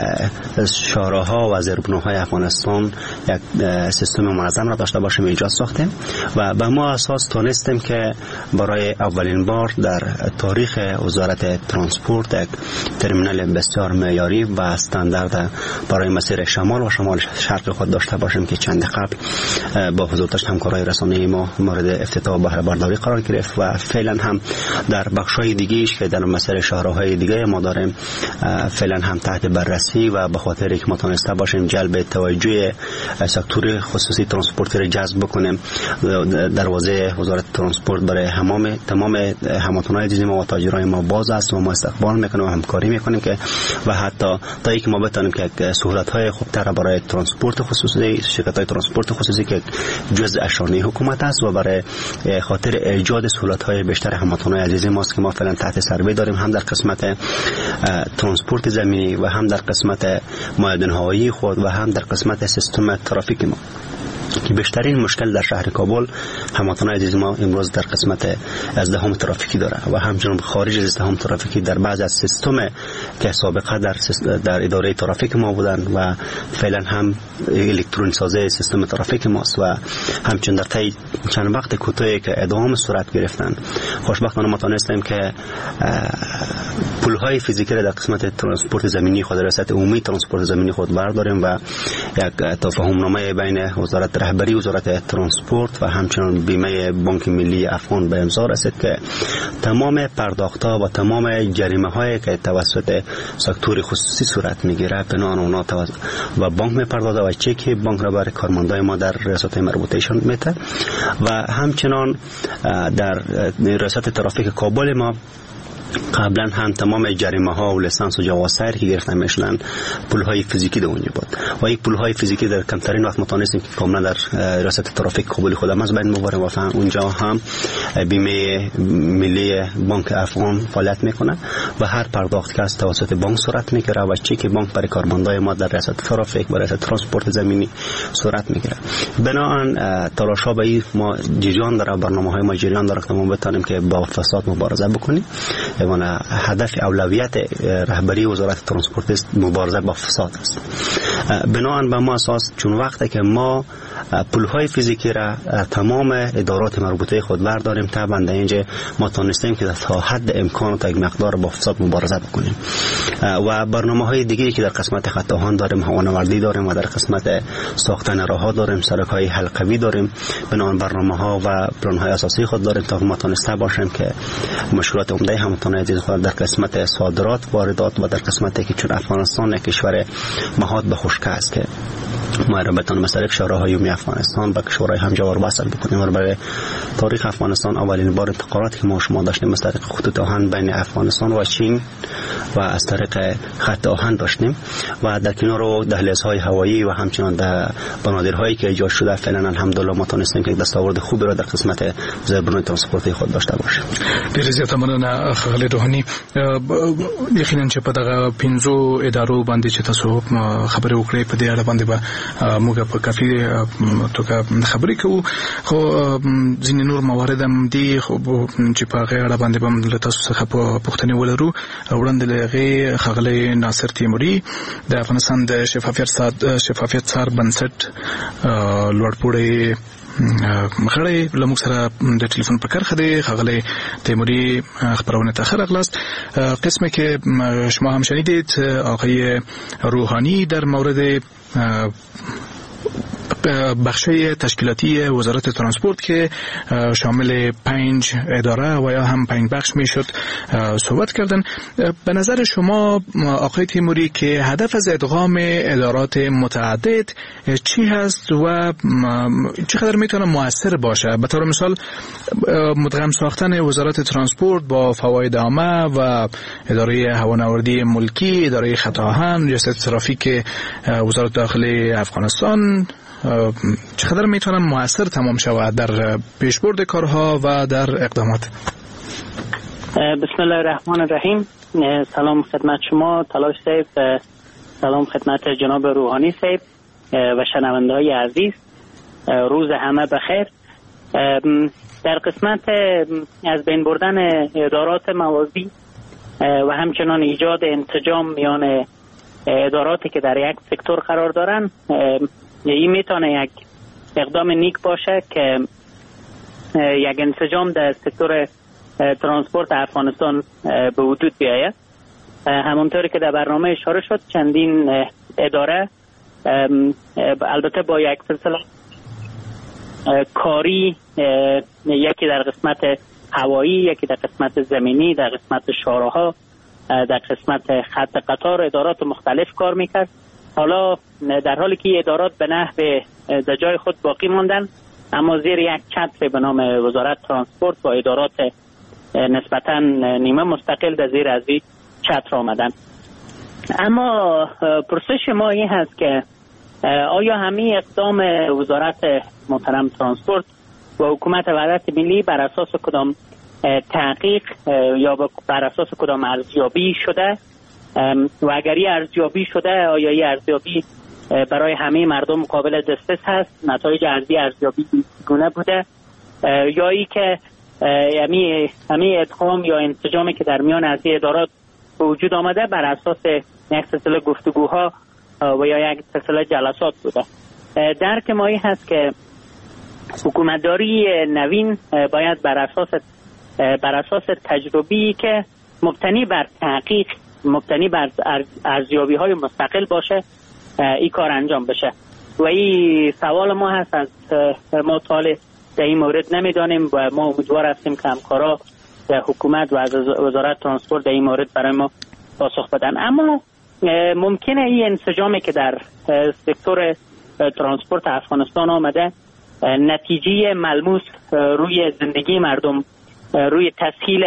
U: شاهراها و زیربناهای افغانستان یک سیستم منظم را داشته باشیم ایجاد ساختیم پرداختیم و به ما اساس تونستیم که برای اولین بار در تاریخ وزارت ترانسپورت یک ترمینال بسیار معیاری و استاندارد برای مسیر شمال و شمال شرق خود داشته باشیم که چند قبل با حضور داشت همکارای رسانه‌ای ما مورد افتتاح بهره برداری قرار گرفت و فعلا هم در بخش‌های دیگه‌ایش که در مسیر شهرهای دیگه ما داریم فعلا هم تحت بررسی و به خاطر اینکه ما تونسته باشیم جلب توجه سکتور خصوصی ترانسپورتی را جذب بکنیم دروازه وزارت ترانسپورت برای تمام هموطنان عزیز ما و تاجرای ما باز است و ما استقبال میکنیم و همکاری میکنیم که و حتی تا اینکه ما بتونیم که سهولت‌های خوبتر برای ترانسپورت خصوصی شرکت‌های ترانسپورت خصوصی که جزء اشانه حکومت است و برای خاطر ایجاد سهولت‌های بیشتر هموطنان عزیز ماست که ما فعلا تحت سروی داریم هم در قسمت ترانسپورت زمینی و هم در قسمت معدن هوایی خود و هم در قسمت سیستم ترافیک ما که بیشترین مشکل در شهر کابل هموطنان عزیز ما امروز در قسمت ازدحام ترافیکی داره و همچنین خارج از ازدحام ترافیکی در بعض از سیستم که سابقه در اداره ترافیک ما بودن و فعلا هم الکترونی سازی سیستم ترافیک ماست و همچنین در طی چند وقت کوتاهی که ادغام صورت گرفتن خوشبختانه ما تونستیم که پل‌های فیزیکی را در قسمت ترانسپورت زمینی خود ریاست عمومی ترانسپورت زمینی خود برداریم و یک تفاهم‌نامه بین رهبری وزارت ترانسپورت و همچنین بیمه بانک ملی افغان به امضا رسید که تمام پرداخت‌ها و تمام جریمه‌هایی که توسط سکتور خصوصی صورت می‌گیره بنان اونا و بانک می‌پردازه و چک بانک را برای کارمندای ما در ریاست مربوطه‌شان میده و همچنین در ریاست ترافیک کابل ما قبلا هم تمام جریمه ها و لیسانس و جواز سیر که گرفته میشدن پل‌های فیزیکی در اونجا بود و این پل‌های فیزیکی در کمترین وقت متونستیم که کاملا در ریاست ترافیک قبول خودم از بین مبارم و اونجا هم بیمه ملی بانک افغان فعالیت میکنه و هر پرداخت که از توسط بانک صورت میگیره و چک بانک برای کارمندای ما در ریاست ترافیک و ریاست ترانسپورت زمینی صورت میگیره. بنابراین تلاش‌ها به ما جریان داره، برنامه‌های ما جریان داره که ما بتونیم که با فساد مبارزه بکنیم. هدف اولویت رهبری وزارت ترانسپورت است مبارزه با فساد است. بنابراین به ما اساس چون وقتی که ما پل‌های فیزیکی را تمام ادارات مربوطه خود برداریم تا بنده اینجا ما تونستیم که تا حد امکان تا یک مقدار با فساد مبارزه بکنیم و برنامه‌های دیگه‌ای که در قسمت خط آهن داریم، هوانوردی داریم و در قسمت ساختن راه‌ها داریم، سرک‌های حلقوی داریم. بنابراین برنامه‌ها و پلن‌های اساسی خود داریم تا ما تونسته باشیم که مشکلات عمده هموطنان عزیز خود در قسمت صادرات، واردات و در قسمتی که چون افغانستان کشور مهاد به خشکی است که ما را بتونیم مثلا شورای عمومی افغانستان با کشورهای همجوار وصل بکنیم و برای تاریخ افغانستان اولین بار انتقالات که ما شما داشتیم از طریق خطوط آهن بین افغانستان و چین و از طریق خط آهن داشتیم و در کنار دهلیزهای هوایی و همچنین بنادرهایی که ایجاد شده فعلا الحمدلله ما تونستیم که دستاورد خوبی را در قسمت زیربنای ترانسپورتی خود داشته باشیم.
T: ډیر زیاته مننه خغلی روحانی. یقینا چې په دغه 15 ادارو باندې چې تاسو خبرې وکړې په دې اړه باندې به موږ په کافي توګه خبرې کوو خو ځینې نور موارد هم دي خو چې په هغه اړه باندې به له تاسو څخه پوښتنې ولرو. وړاندې له هغې ښاغلی ناصر تیموري د افغانستان د شفافیت څار بنسټ لوړپوړی مخړې له موږ سره د ټلیفون په کرخه دی. ښاغلی تیموري خبرونه تاخیر اغلاست. قسمی که شما هم شنیدید آقای روحانی در مورد بخشای تشکیلاتی وزارت ترانسپورت که شامل 5 اداره و یا هم 5 بخش میشد صحبت کردن. به نظر شما آقای تیموری که هدف از ادغام ادارات متعدد چی هست و چقدر میتونه مؤثر باشه؟ به طور مثال مدغم ساختن وزارت ترانسپورت با فواید عامه و اداره هوانوردی ملکی، اداره خط آهن، ریاست ترافیک وزارت داخلی افغانستان چقدر میتونن مؤثر تمام شود در پیشبرد کارها و در اقدامات؟
G: بسم الله الرحمن الرحیم. سلام خدمت شما تلاش صاحب، سلام خدمت جناب روحانی صاحب و شنونده های عزیز. روز همه بخیر. در قسمت از بین بردن ادارات موازی و همچنان ایجاد انسجام میان اداراتی که در یک سکتور قرار دارن، این میتونه یک اقدام نیک باشه که یک انسجام در سکتور ترانسپورت افغانستان به وجود بیاید. همونطوری که در برنامه اشاره شد چندین اداره البته با یک سلسله کاری، یکی در قسمت هوایی، یکی در قسمت زمینی، در قسمت شاهراها، در قسمت خط قطار ادارات مختلف کار میکرد. حالا در حالی که ادارات به نحو در جای خود باقی ماندن، اما زیر یک چتر به نام وزارت ترانسپورت با ادارات نسبتاً نیمه مستقل در زیر از این چتر آمدن. اما پرسش ما این هست که آیا همه اقدام وزارت محترم ترانسپورت و حکومت وحدت ملی بر اساس کدام تحقیق یا بر اساس کدام ارزیابی شده و اگر این ارزیابی شده آیا این ارزیابی برای همه مردم قابل دسترس هست؟ نتایج ارزیابی گونه بوده یا ای که همه ادغام یا انسجامی که در میان از ادارات به وجود آمده بر اساس یک سلسله گفتگوها و یا یک سلسله جلسات بوده؟ درک ما این هست که حکومتداری نوین باید بر اساس تجربی که مبتنی بر تحقیق، مبتنی بر ارزیابی های مستقل باشه این کار انجام بشه. و این سوال ما هست، از ما طالب در این مورد نمیدانیم و ما امیدوار هستیم که همکارا در حکومت و از وزارت ترانسپورت در این مورد برای ما پاسخ بدن. اما ممکنه این انسجامی که در سکتور ترانسپورت افغانستان آمده نتیجه ملموس روی زندگی مردم، روی تسهیل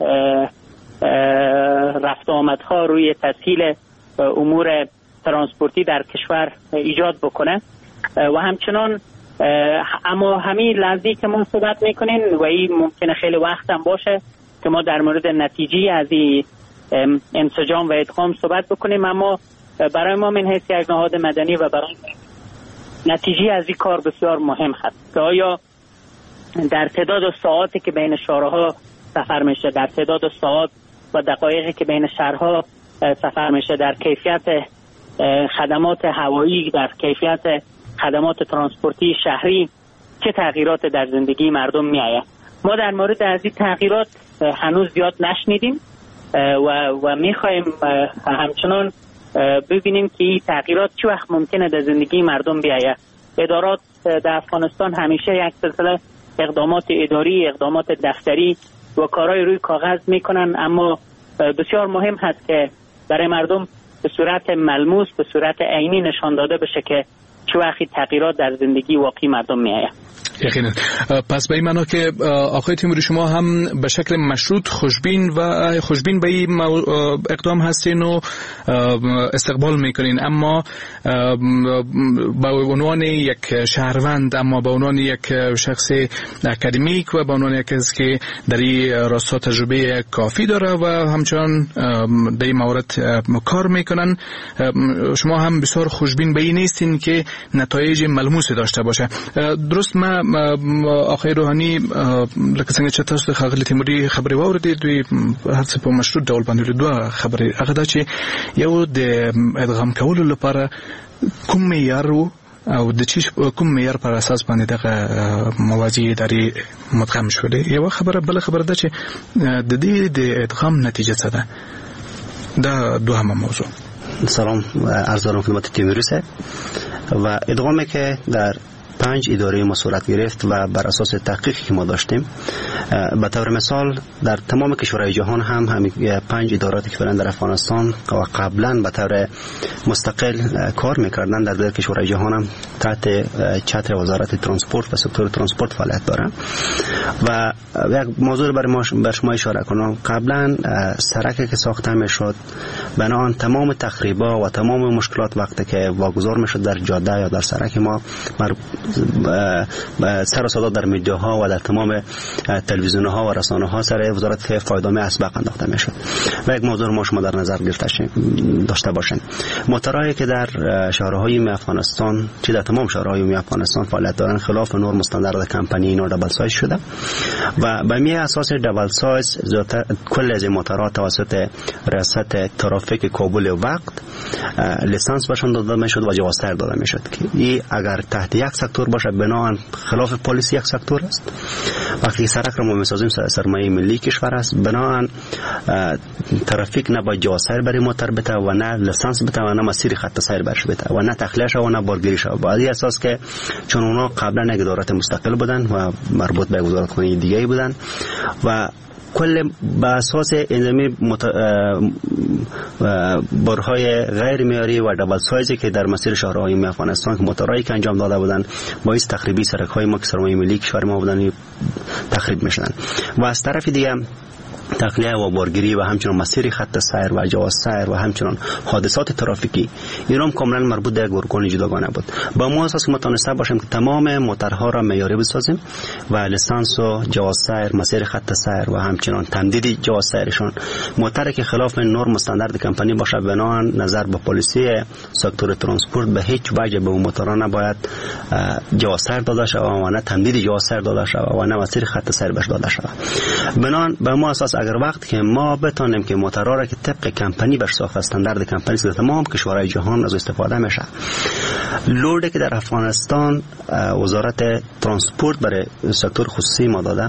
G: رفت آمدها، روی تسهیل امور ترانسپورتی در کشور ایجاد بکنه و همچنان اما همین لحظه‌ای که ما صحبت میکنیم و این ممکنه خیلی وقت هم باشه که ما در مورد نتیجه از این انسجام و ادغام صحبت بکنیم، اما برای ما من حیث یک نهاد مدنی و برای نتیجه از این کار بسیار مهم هست که آیا در تعداد ساعاتی که بین شهرها سفر میشه، در تعداد ساعات و دقایقی که بین شهرها سفر میشه، در کیفیت خدمات هوایی، در کیفیت خدمات ترانسپورتی شهری چه تغییرات در زندگی مردم میآید. ما در مورد از این تغییرات هنوز زیاد نشنیدیم و میخوایم همچنان ببینیم که این تغییرات چه وقت ممکنه در زندگی مردم بیاید. ادارات در افغانستان همیشه یک سلسله اقدامات اداری، اقدامات دفتری و کارهای روی کاغذ میکنن، اما بسیار مهم هست که برای مردم به صورت ملموس، به صورت عینی نشان داده بشه که چه وقتی تغییرات در زندگی واقعی مردم میآید.
T: یقینا. پس به این معنا که آقای تیموری شما هم به شکل مشروط خوشبین به این اقدام هستین و استقبال میکنین، اما به عنوان یک شهروند، اما به عنوان یک شخص اکادمیک و به عنوان یک کسی که در این راستا تجربه کافی داره و همچنان در این مورد کار میکنن، شما هم بسیار خوشبین به این نیستین که نتایج ملموسی داشته باشه. درست؟ ما آقای روحانی لکه څنګه چې تاسو د ښاغلي تیموري خبرې واورېدې، دوی هر څه په مشروط ډول باندې دوه خبرې، هغه دا چې یو د ادغام کولو لپاره کوم معیار او د چې کوم معیار پر اساس باندې دغه موازی اداري مدغم شولې، یو خبره. بل خبره ده چې د دې د ادغام نتیجه څه ده؟ دا دوهمه موضوع.
U: سلام عرض دارم خدمت تیموری صاحب. و ادغامی که در 5 اداره ما صورت گرفت و بر اساس تحقیقی که ما داشتیم، به طور مثال در تمام کشورهای جهان هم همین 5 ادارات که فعلا در افغانستان و قبلا به طور مستقل کار میکردن در کشورهای جهان هم تحت چتر وزارت ترانسپورت و سکتور ترانسپورت فعالیت دارن. و یک موضوع بر شما اشاره کنم، قبلا سرکی که ساخته میشد بنابراین تمام تخریبا و تمام مشکلات وقتی که واگذار میشد در جاده یا در سرک ما سر و صدا در میدیاها و در تمام تلویزیون‌ها و رسانه‌ها سر وزارت فایدامه اسبق انداخته میشد. و یک موضوع ما شما در نظر داشته باشین، موتورهایی که در شهرهای افغانستان، چه در تمام شهرهای افغانستان فعالیت دارن، خلاف نرم استاندارد کمپانی اینا دبل سایز شده و به می اساس دبل سایز کل از موتورها توسط ریاست ترافیک کابل وقت لیسانس بهشون داده میشد و جواز داده میشد که این اگر تحت یک سکتور سکتور باشه بناهن خلاف پالیسی یک سکتور است. وقتی سرک را ما میسازیم سرمایه ملی کشور است، بناهن ترافیک نه با جواز سیر برای موتر بده و نه لیسانس بده و نه مسیر خط سیر برش بده و نه تخلیه و نه بارگیری شود. با این اساس که چون اونا قبلا یک ادارات مستقل بودن و مربوط به وزارت خانه دیگه بودن و کل با اساس انظامی بارهای غیر معیاری و دبل سایزی که در مسیر شهرهای افغانستان که موتورایی که انجام داده بودن باعث تخریبی سرک‌های ما که سرمایه ملی کشور ما بودن تخریب میشدن و از طرف دیگه تخلیه و بارگیری و همچنان مسیر خط سیر و جواز سیر و همچنان حادثات ترافیکی اینا هم کاملا مربوط به یک ارگان جداگانه بود. با ما اساس ما تونسته باشیم که تمام موترها را معیاری بسازیم و لیسانس و جواز سیر، مسیر خط سیر و همچنان تمدید جواز سیرشون موتری که خلاف نرم و استاندارد کمپانی باشه بناهن نظر به پالیسی سکتور ترانسپورت به هیچ وجه به موتورها نباید جواز سیر داده شود و نه تمدید جواز سیر داده شود و نه مسیر خط سیر بهش داده شود. بناهن به ما اساس اگر وقت که ما بتانیم که موترها را که طبق کمپانی بر ساخت استاندارد کمپانی در تمام کشورهای جهان از استفاده میشه، لودی که در افغانستان وزارت ترانسپورت برای سکتور خصوصی ما داده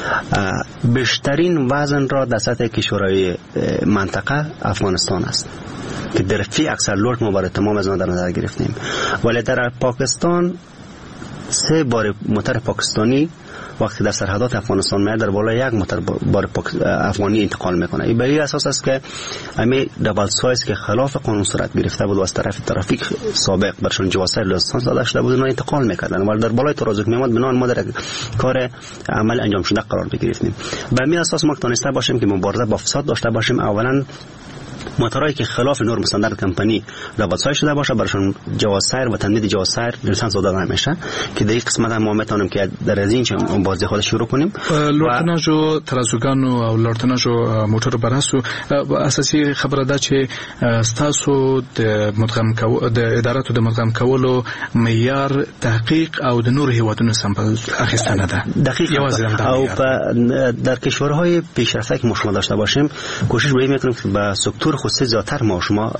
U: بیشترین وزن را در سطح کشورهای منطقه افغانستان است که در فی اکثر لود ما برای تمام از ما در نظر گرفتیم. ولی در پاکستان 3 بار موتر پاکستانی وقتی در سرحدات افغانستان میاد در بالای یک موتر بار افغانی انتقال میکنه. این به این اساس است که همین دبل سایز که خلاف قانون صورت گرفته بود و از طرف ترافیک سابق برشون جواز سیر لیسانس داده شده بود، اونا انتقال میکردن ولی در بالای ترازک میاد بنان ما در کار عمل انجام شده قرار بگیریم. به همین اساس ما تونسته باشیم که مبارزه با فساد داشته باشیم. اولا موتورایی که خلاف نرم استاندارد کمپانی دبل سایز شده باشه برشون جواز سیر و تمدید جواز سیر لیسانس داده نمیشه که در این قسمت ما میتونیم که در از این چه بازی خود شروع کنیم.
T: لورتناج و ترازوگان و لورتناج و موتور براسو اساسي خبره ده چې ستاسو د مدغم کو د اداراتو د مدغم کولو معیار تحقیق او د نور هیوادونو سامپل اخیستنه ده
U: دقیقاً او در کشورهای پیشرفته که ما شما داشته باشیم کوشش میکنیم که با سکتور خصوصی زیادتر ما شما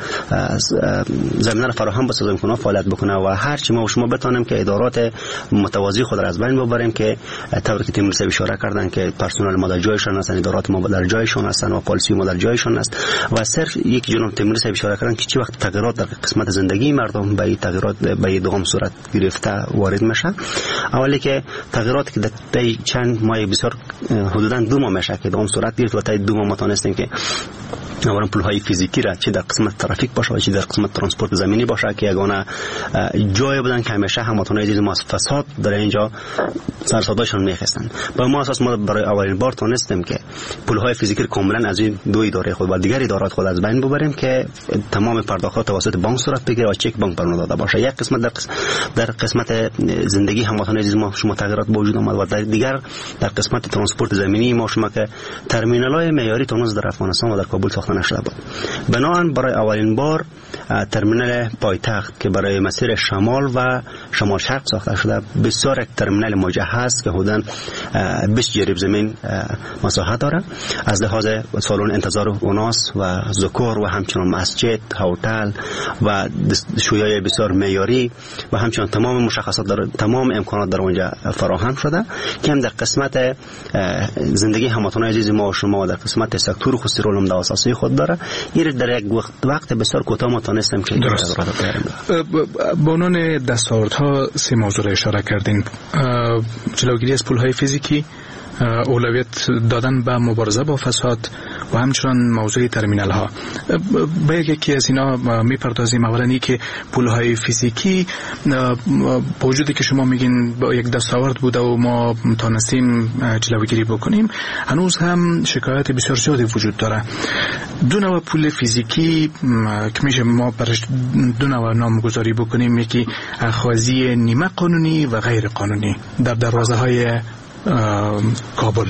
U: زمینه فراهم بسازیم کنه فعالیت بکنه و هر چی ما شما بتونیم که ادارات متوازی خود را از بین ببریم که طوری که تیم رسید اشاره کردن که پرسنل ما در جایشان هستن، ادارات ما در جایشان هستن و پالیسی ما در جایشان است و صرف یک جناب تیم رسید اشاره کردن که چی وقت تغییرات در قسمت زندگی مردم به تغییرات به دوم صورت گرفته وارد میشه. اولی که تغییراتی که در چند ماه بسیار حدوداً 2 ماه میشه که دوم صورت گرفت و تا 2 ماه ما تونستیم که اولا پلهای فیزیکی را چه در قسمت ترافیک باشه و چه در قسمت ترانسپورت زمینی باشه که یگانه جای بودن که همیشه هموطنان عزیز ما فساد در اینجا سرساداشون میخواستن. با ما اساس ما برای اولین بار تونستیم که پلهای فیزیکی کاملا از این 2 اداره خود و دیگر ادارات خود از بین ببریم که تمام پرداختات توسط بانک صورت بگیره و چک بانک برنامه داده باشه. یک قسمت در قسمت زندگی هموطنان عزیز ما شما تغییرات به وجود آمد و در دیگر در قسمت ترانسپورت زمینی ما شما که ترمینال‌های معیاری تونس در افغانستان و در کابل ساخته نشده بود. بنابراین برای اولین بار ترمینال پایتخت که برای مسیر شمال و شمال شرق ساخته شده بسیار یک ترمینال موجه هست که حدوداً 20 جریب زمین مساحت داره. از لحاظ سالن انتظار اوناس و ذکر و همچنان مسجد، هتل و شویای بسیار معیاری و همچنان تمام مشخصات در تمام امکانات در اونجا فراهم شده که هم در قسمت زندگی هموطنان عزیز ما و شما در قسمت سکتور خصوصی رول اساسی خود داره. این در یک وقت بسیار کوتاه ما تونستیم که
T: به عنوان دستاوردها 3 موضوع را اشاره کردین: جلوگیری از پولهای فیزیکی، اولویت دادن به مبارزه با فساد و همچنان موضوع ترمینال ها. به یکی از اینا میپردازیم. اولا ای که پولهای فیزیکی با وجودی که شما میگین با یک دستاورد بوده و ما تونستیم جلوگیری بکنیم، هنوز هم شکایت بسیار زیادی وجود داره. 2 نوع پول فیزیکی که میشه ما برش 2 نوع نامگذاری بکنیم، یکی اخاذی نیمه قانونی و غیر قانونی در دروازه های کابل.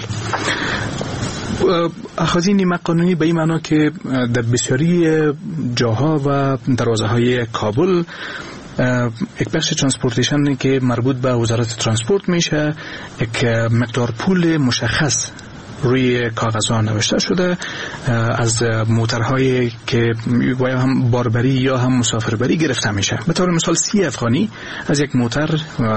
T: اخاذی نیمه قانونی به این معنا که در بسیاری جاها و دروازه های کابل یک بخش ترانسپورتیشن که مربوط به وزارت ترانسپورت میشه یک مقدار پول مشخص روی کاغذها نوشته شده از موترهایی که یا هم باربری یا هم مسافربری گرفته میشه. به طور مثال 30 افغانی از یک موتر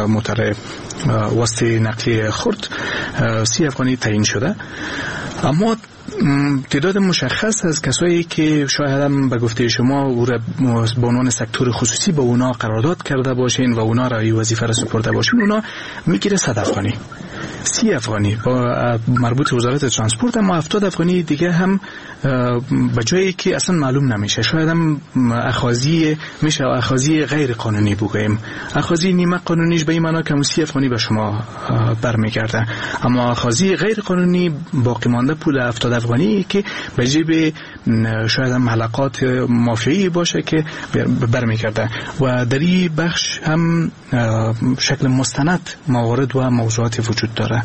T: واسطه نقلیه خرد 30 افغانی تعیین شده. اما تعداد مشخص از کسایی که شاید هم به گفته شما او را به عنوان سکتور خصوصی با اونا قرارداد کرده باشین و اونا را این وظیفه را سپرده باشین، اونا میگیره 100 افغانی 30 افغانی با مربوط وزارت ترانسپورت، اما 70 افغانی دیگه هم به جایی که اصلا معلوم نمیشه، شاید هم اخاذی میشه، اخاذی غیر قانونی بگوییم. اخاذی نیمه قانونیش به این معنا که 30 افغانی به شما برمیگرده، اما اخاذی غیر قانونی باقی مانده پول 70 افغانی که به جیب شاید هم حلقات مافیایی باشه که برمیگرده. و در این بخش هم شکل مستند موارد و موضوعات وجود داره.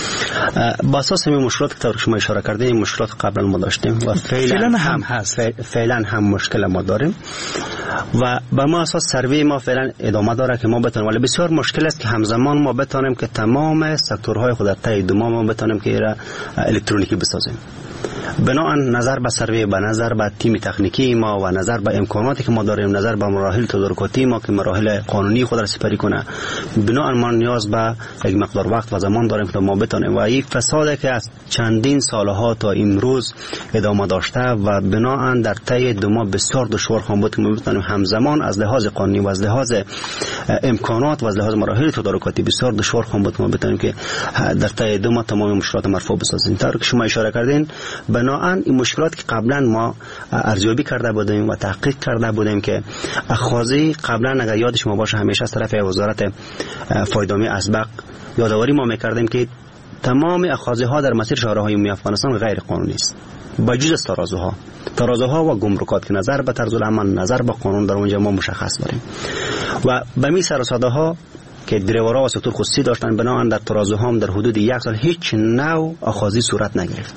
U: با اساس این مشکلات که شما اشاره کردین، این مشکلات قبلا ما داشتیم و فعلا هم هست، فعلا هم مشکل ما داریم و با ما اساس سروی ما فعلا ادامه داره که ما بتونیم، ولی بسیار مشکل است که همزمان ما بتونیم که تمام سکتورهای خود در تای دوما ما بتونیم که ایرا الکترونیکی بسازیم. بنابراین نظر به سروی، به نظر به تیم تکنیکی ما و نظر به امکاناتی که ما داریم، نظر به مراحل تدارکاتی ما که مراحل قانونی خود را سپری کنه، بنابراین ما نیاز به یک مقدار وقت و زمان داریم که ما بتونیم. و این فسادی که از چندین سالها تا امروز ادامه داشته و بنابراین در طی دو ماه بسیار دشوار خواهد بود که ما بتونیم همزمان از لحاظ قانونی و از لحاظ امکانات و از لحاظ مراحل تدارکاتی بسیار دشوار خواهد بود که ما بتونیم که در طی دو ماه تمام مشکلات مرفوع بسازیم. طور که شما اشاره کردین، بنابراین این مشکلات که قبلا ما ارزیابی کرده بودیم و تحقیق کرده بودیم که اخاذی قبلا اگر یاد شما باشه همیشه از طرف وزارت فایدامی اسبق یادآوری ما میکردیم که تمام اخاذی ها در مسیر شهرهای عمومی افغانستان غیر قانونی است، بجز از ترازوها و گمرکات که نظر به طرز العمل، نظر به قانون در اونجا ما مشخص داریم. و به می سر و ساده ها که دریورا و سکتور خصوصی داشتن، بنابراین در ترازوها هم در حدود 1 سال هیچ نوع اخاذی صورت نگرفت.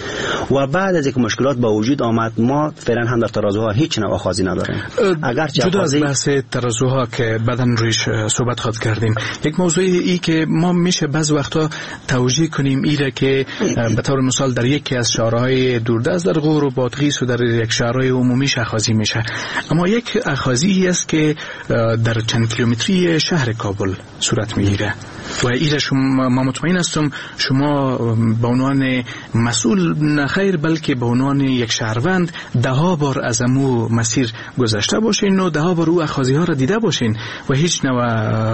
U: و بعد از یک مشکلات با وجود آمد، ما فعلا هم در ترازوها هیچ نوع اخاذی نداریم. اگر
T: جدا از بحث ترازوها که بعداً رویش صحبت خواهد کردیم، یک موضوع ای که ما میشه بعض وقتا توجیه کنیم ایره که به طور مثال در یکی از شهرهای دوردست در غور و بادغیس و در یک شهرهای عمومی اخاذی میشه، اما یک اخاذی است که در چند کیلومتری شهر کابل صورت میگیره و ایره شما، ما مطمئن هستم شما به عنوان مسئول نخیر بلکه به عنوان یک شهروند 10 بار از امو مسیر گذشته باشین و 10 بار او اخاذی ها را دیده باشین و هیچ نوع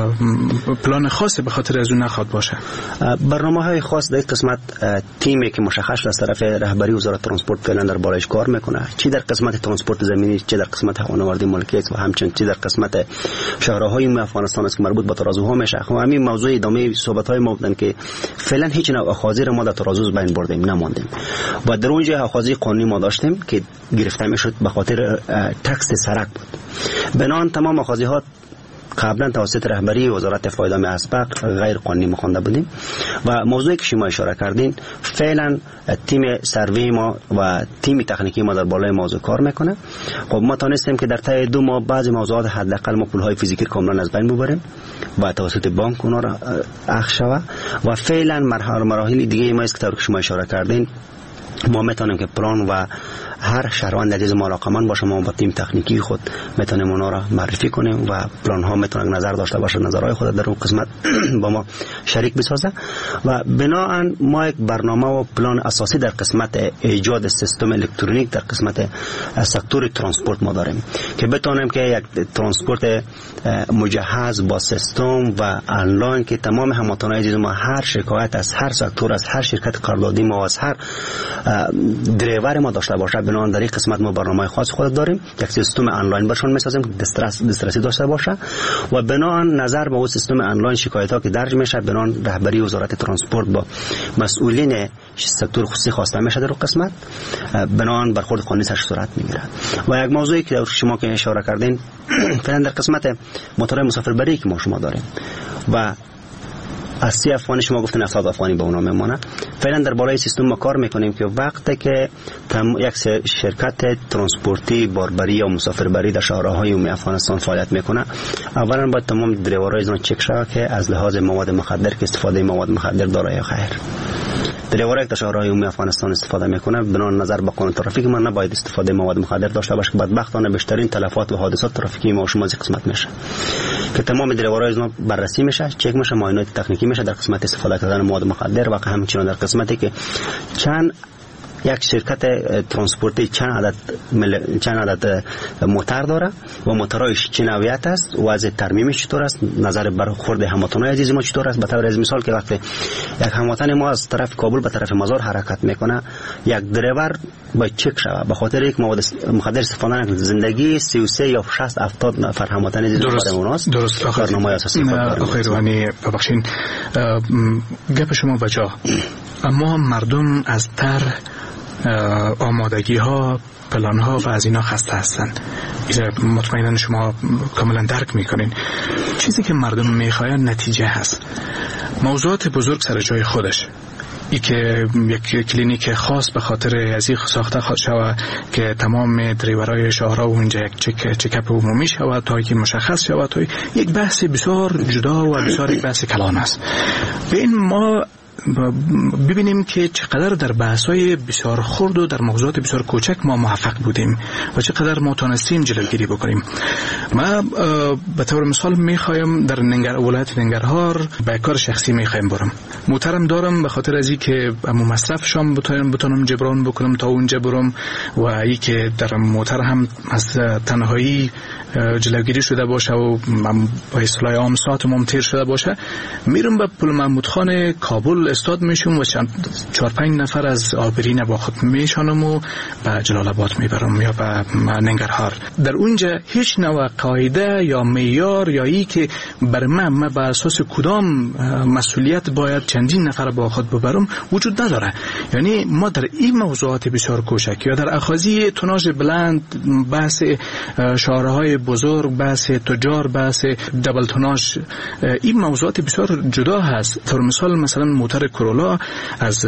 T: پلان خاصی به خاطر از اون نخواد باشه.
U: برنامه های خاص در این قسمت تیمی که مشخص از طرف رهبری وزارت ترانسپورت فعلا در بالایش کار میکنه، چی در قسمت ترانسپورت زمینی، چی در قسمت هوانوردی ملکیت و همچنین چی در قسمت شهرهای عمومی افغانستان است که مربوط به ترازوها میشه. همین موضوع ادامه صحبت های ما بودن که فعلا هیچ نوع اخاذی را ما در ترازو بین بردیم نماندیم و در اونجا اخاذی قانونی ما داشتیم که گرفته میشد به خاطر تکس سرک بود. بنابراین تمام اخاذی ها قبلا توسط رهبری وزارت فایدامی اسبق غیر قانونی مخوانده بودیم و موضوعی که شما اشاره کردین فعلا تیم سروی ما و تیم تکنیکی ما در بالای موضوع کار میکنه. خب ما تونستیم که در طی 2 ماه بعضی موضوعات حداقل ما پولهای فیزیکی کاملا از بین ببریم و توسط بانک اونا را اخذ شود و فعلا مراحل دیگه ما است که شما اشاره کردین ما میتونیم که پلان و هر شهروند عزیز ما علاقه‌مند باشه، ما با تیم تکنیکی خود میتونیم اونا را معرفی کنیم و پلان ها میتونه نظر داشته باشه، نظرهای خود در اون قسمت با ما شریک بسازه و بنابراین ما یک برنامه و پلان اساسی در قسمت ایجاد سیستم الکترونیک در قسمت سکتور ترانسپورت ما داریم که بتونیم که یک ترانسپورت مجهز با سیستم و آنلاین که تمام هموطنان عزیز ما هر شکایت از هر سکتور، از هر شرکت قراردادی ما، از هر دریور ما داشته باشه. بنابراین در این قسمت ما برنامه خاص خود داریم، یک سیستم آنلاین برشون میسازیم که دسترسی داشته باشه و بنابراین نظر به اون سیستم آنلاین شکایت ها که درج میشه، بنابراین رهبری وزارت ترانسپورت با مسئولین سکتور خصوصی خواسته میشه در اون قسمت، بنابراین برخورد قانونی سر صورت میگیره. و یک موضوعی که شما که اشاره کردین فعلا در قسمت موتورهای مسافربری که ما شما داریم و از 30 افغانی شما گفتین 70 افغانی به اونا میمونه. فعلا در بالای سیستم ما کار میکنیم که وقتی که یک شرکت ترانسپورتی باربری یا مسافربری در شهرهای عمومی افغانستان فعالیت میکنه، اولا باید تمام دریورای اینا چک شود که از لحاظ مواد مخدر که استفاده مواد مخدر داره یا خیر. دریورایی که شهرهای عمومی افغانستان استفاده میکنه بنا نظر به قانون ترافیک ما نباید استفاده مواد مخدر داشته باشه که بدبختانه بیشترین تلفات و حادثات ترافیکی ما و شما از قسمت میشه که تمام دریورای ما بررسی میشه، چک میشه، معاینات تکنیکی میشه در قسمت استفاده کردن مواد مخدر و همچنین در قسمتی که چند یک شرکت ترانسپورتی چند عدد موتر داره و موترایش چه نوعیت است، وضع ترمیمش چطور است، نظر برخورد هموطنان عزیز ما چطور است. به طور از مثال که وقتی یک هموطن ما از طرف کابل به طرف مزار حرکت میکنه یک دریور باید چک شود به خاطر یک مواد مخدر استفاده نکنه. زندگی 33 یا 60 70 نفر هموطن عزیز براموناست.
T: درست.
U: برنامه اساسی
T: آقای روحانی ببخشید گپ شما بجا، اما مردم از آمادگی ها، پلان ها و از اینا خسته هستن. مطمئنا شما کاملا درک میکنین. چیزی که مردم میخواین نتیجه هست. موضوعات بزرگ سر جای خودش، ای که یک کلینیک خاص به خاطر ازی ساخته خواهد شود که تمام دریورای شهرها و اونجا یک چکاپ عمومی شود تا که مشخص شود، تا یک بحث بسیار جدا و بسیار یک بحث کلان است. به این ما ببینیم که چقدر در بحث‌های بسیار خرد و در موضوعات بسیار کوچک ما موفق بودیم و چقدر ما تونستیم جلوگیری بکنیم. ما به طور مثال میخوایم در ولایت ننگرهار به کار شخصی میخوایم برم. موترم دارم به خاطر از اینکه امو مصرفشم بتونم جبران بکنم تا اونجا برم و ای که در موتر هم از تنهایی جلوگیری شده باشه و با اصطلاح عام ساعت ممتیر شده باشه، میرم به پل محمود خان کابل استاد میشم و 4-5 نفر از آبرین با خود میشانم و به جلال آباد میبرم یا به ننگرهار. در اونجا هیچ نوع قاعده یا معیار یا ای که بر من به اساس کدام مسئولیت باید چندین نفر با خود ببرم وجود نداره. یعنی ما در این موضوعات بسیار کوچک یا در اخاذی توناژ بلند، بحث شهرهای بزرگ، بحث تجار، بحث دبل توناژ، این موضوعات بسیار جدا هست. طور مثلا موتر کرولا از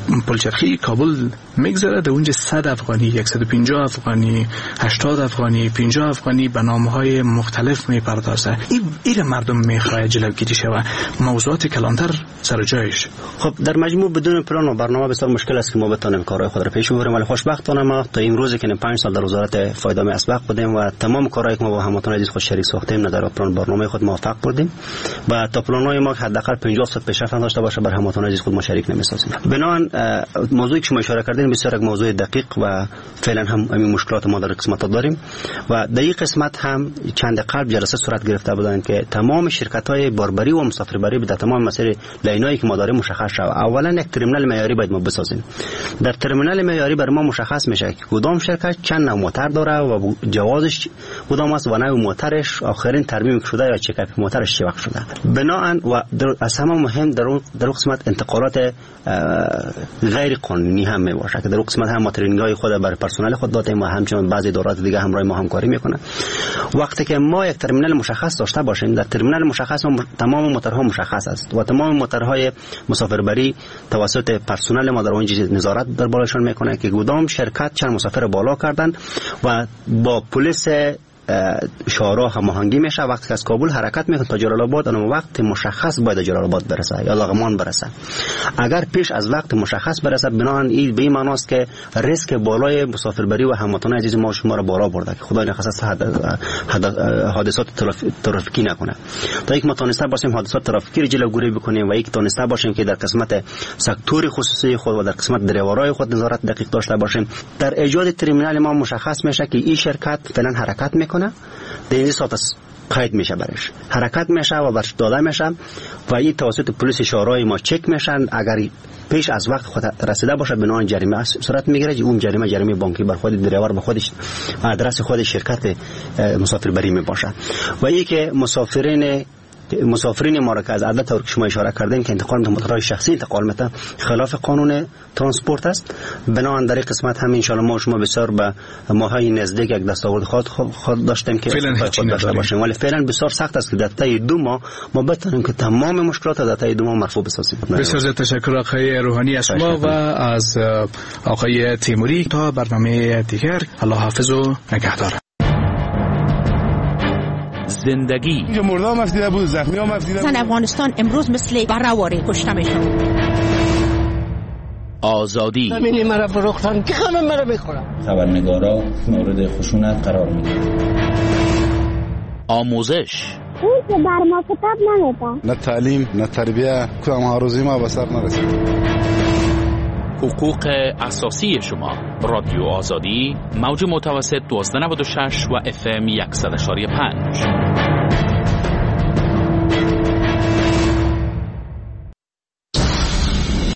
T: پلچرخی کابل میگذره، در اونجا 100 افغانی، 150 افغانی، 80 افغانی، 50 افغانی به نامهای مختلف میپردازه. این مردم میخواد جلوگیری شود. موضوعات کلانتر سر جایش.
U: خب در مجموع بدون پلان و برنامه بسیار مشکل است که ما بتونیم کارهای خود را پیش ببریم، ولی خوشبختانه ما تا این روزی که 5 سال در وزارت فایدام اسبق بودیم و تمام کارهایی که ما با هموطنان عزیز خود شریک ساختیم در پلان برنامه خود موفق بودیم و تا پلان‌های ما حداقل 50% پیشرفت داشته باشه بر هموطنان عزیز خود ما شریک نمی‌سازیم. بنابراین موضوعی که شما اشاره کردین بسیار یک موضوع دقیق و فعلا هم همین مشکلات ما در قسمت‌ها داریم و در این قسمت هم چند قلب جلسه صورت گرفته بودند که تمام شرکت‌های باربری و مسافربری در تمام مسیر لاینایی که ما داریم مشخص شود. اولا یک ترمینال معیاری باید ما بسازیم. در ترمینال معیاری بر ما مشخص میشه که کدام شرکت چند نوع موتر داره و جوازش کدام است و نوع موترش آخرین ترمیم شده یا چکاپ موترش چه وقت شده. بناهن و از همه مهم در قسمت انتقالات غیر قانونی هم میباشه که در قسمت هم ما ترینینگ‌های خود برای پرسنل خود دادیم و همچنین بعضی دورات دیگه همراه ما همکاری میکنه. وقتی که ما یک ترمینال مشخص داشته باشیم، در ترمینال مشخص تمام موترها مشخص است و تمام موترهای مسافربری توسط پرسنل ما در اونجا نظارت در بالاشون میکنه که کدام شرکت چند مسافر بالا کردن و با پلیس شهرها هماهنگی میشه. وقتی که از کابل حرکت میکنه تا جلال آباد اون وقت مشخص باید جلال آباد برسه یا لغمان برسه. اگر پیش از وقت مشخص برسه بنابراین این به این معنی است که ریسک بالای مسافربری و هموطنان عزیز ما شما را بالا برده که خدای نخواسته حادثات ترافیکی نکنه. تا یک ما تونسته باشیم حادثات ترافیکی را جلوگیری بکنیم و یک تونسته باشیم که در قسمت سکتور خصوصی خود و در قسمت دریورای خود نظارت دقیق داشته باشیم. در ایجاد ترمینال ما مشخص میشه که این شرکت فعلا حرکت میکنه در این ساعت قید میشه برش حرکت میشه و برش داده میشه و این توسط پلیس شهرهای ما چک میشن. اگر پیش از وقت خود رسیده باشه بنابراین جریمه صورت میگیره. اون جریمه بانکی بر خود دریور به خودش آدرس خود شرکت مسافربری میباشه و این که مسافرین ما را که از عدد طور که شما اشاره کردین که انتقال به موترهای شخصی انتقال میتن خلاف قانون ترانسپورت است. بنابراین در این قسمت هم ان شاء الله ما شما بسیار به ماهای نزدیک یک دستاورد خود داشتیم که خود داشته باشیم، ولی فعلا بسیار سخت است که در طی 2 ماه ما بتونیم که تمام مشکلات در طی 2 ماه مرفوع بسازیم.
T: بسیار تشکر آقای روحانی از شما و از آقای تیموری. تا برنامه دیگر الله حافظ و نگهدار.
E: زندگی
V: اینجا مرده هم افدیده بود، زخمی هم افدیده بود.
W: زن افغانستان امروز مثل برهواری کشته میشن.
A: آزادی.
E: زمینی مرا فروختن که همه مرا بخورم.
V: خبرنگارا مورد خشونت قرار میدن.
A: آموزش.
W: اون که بر ما کتاب نمیده.
X: نه تعلیم نه تربیه که ما روزی ما به سر نرسید.
A: حقوق اساسی شما. رادیو آزادی، موج متوسط 1296 و FM 100.5.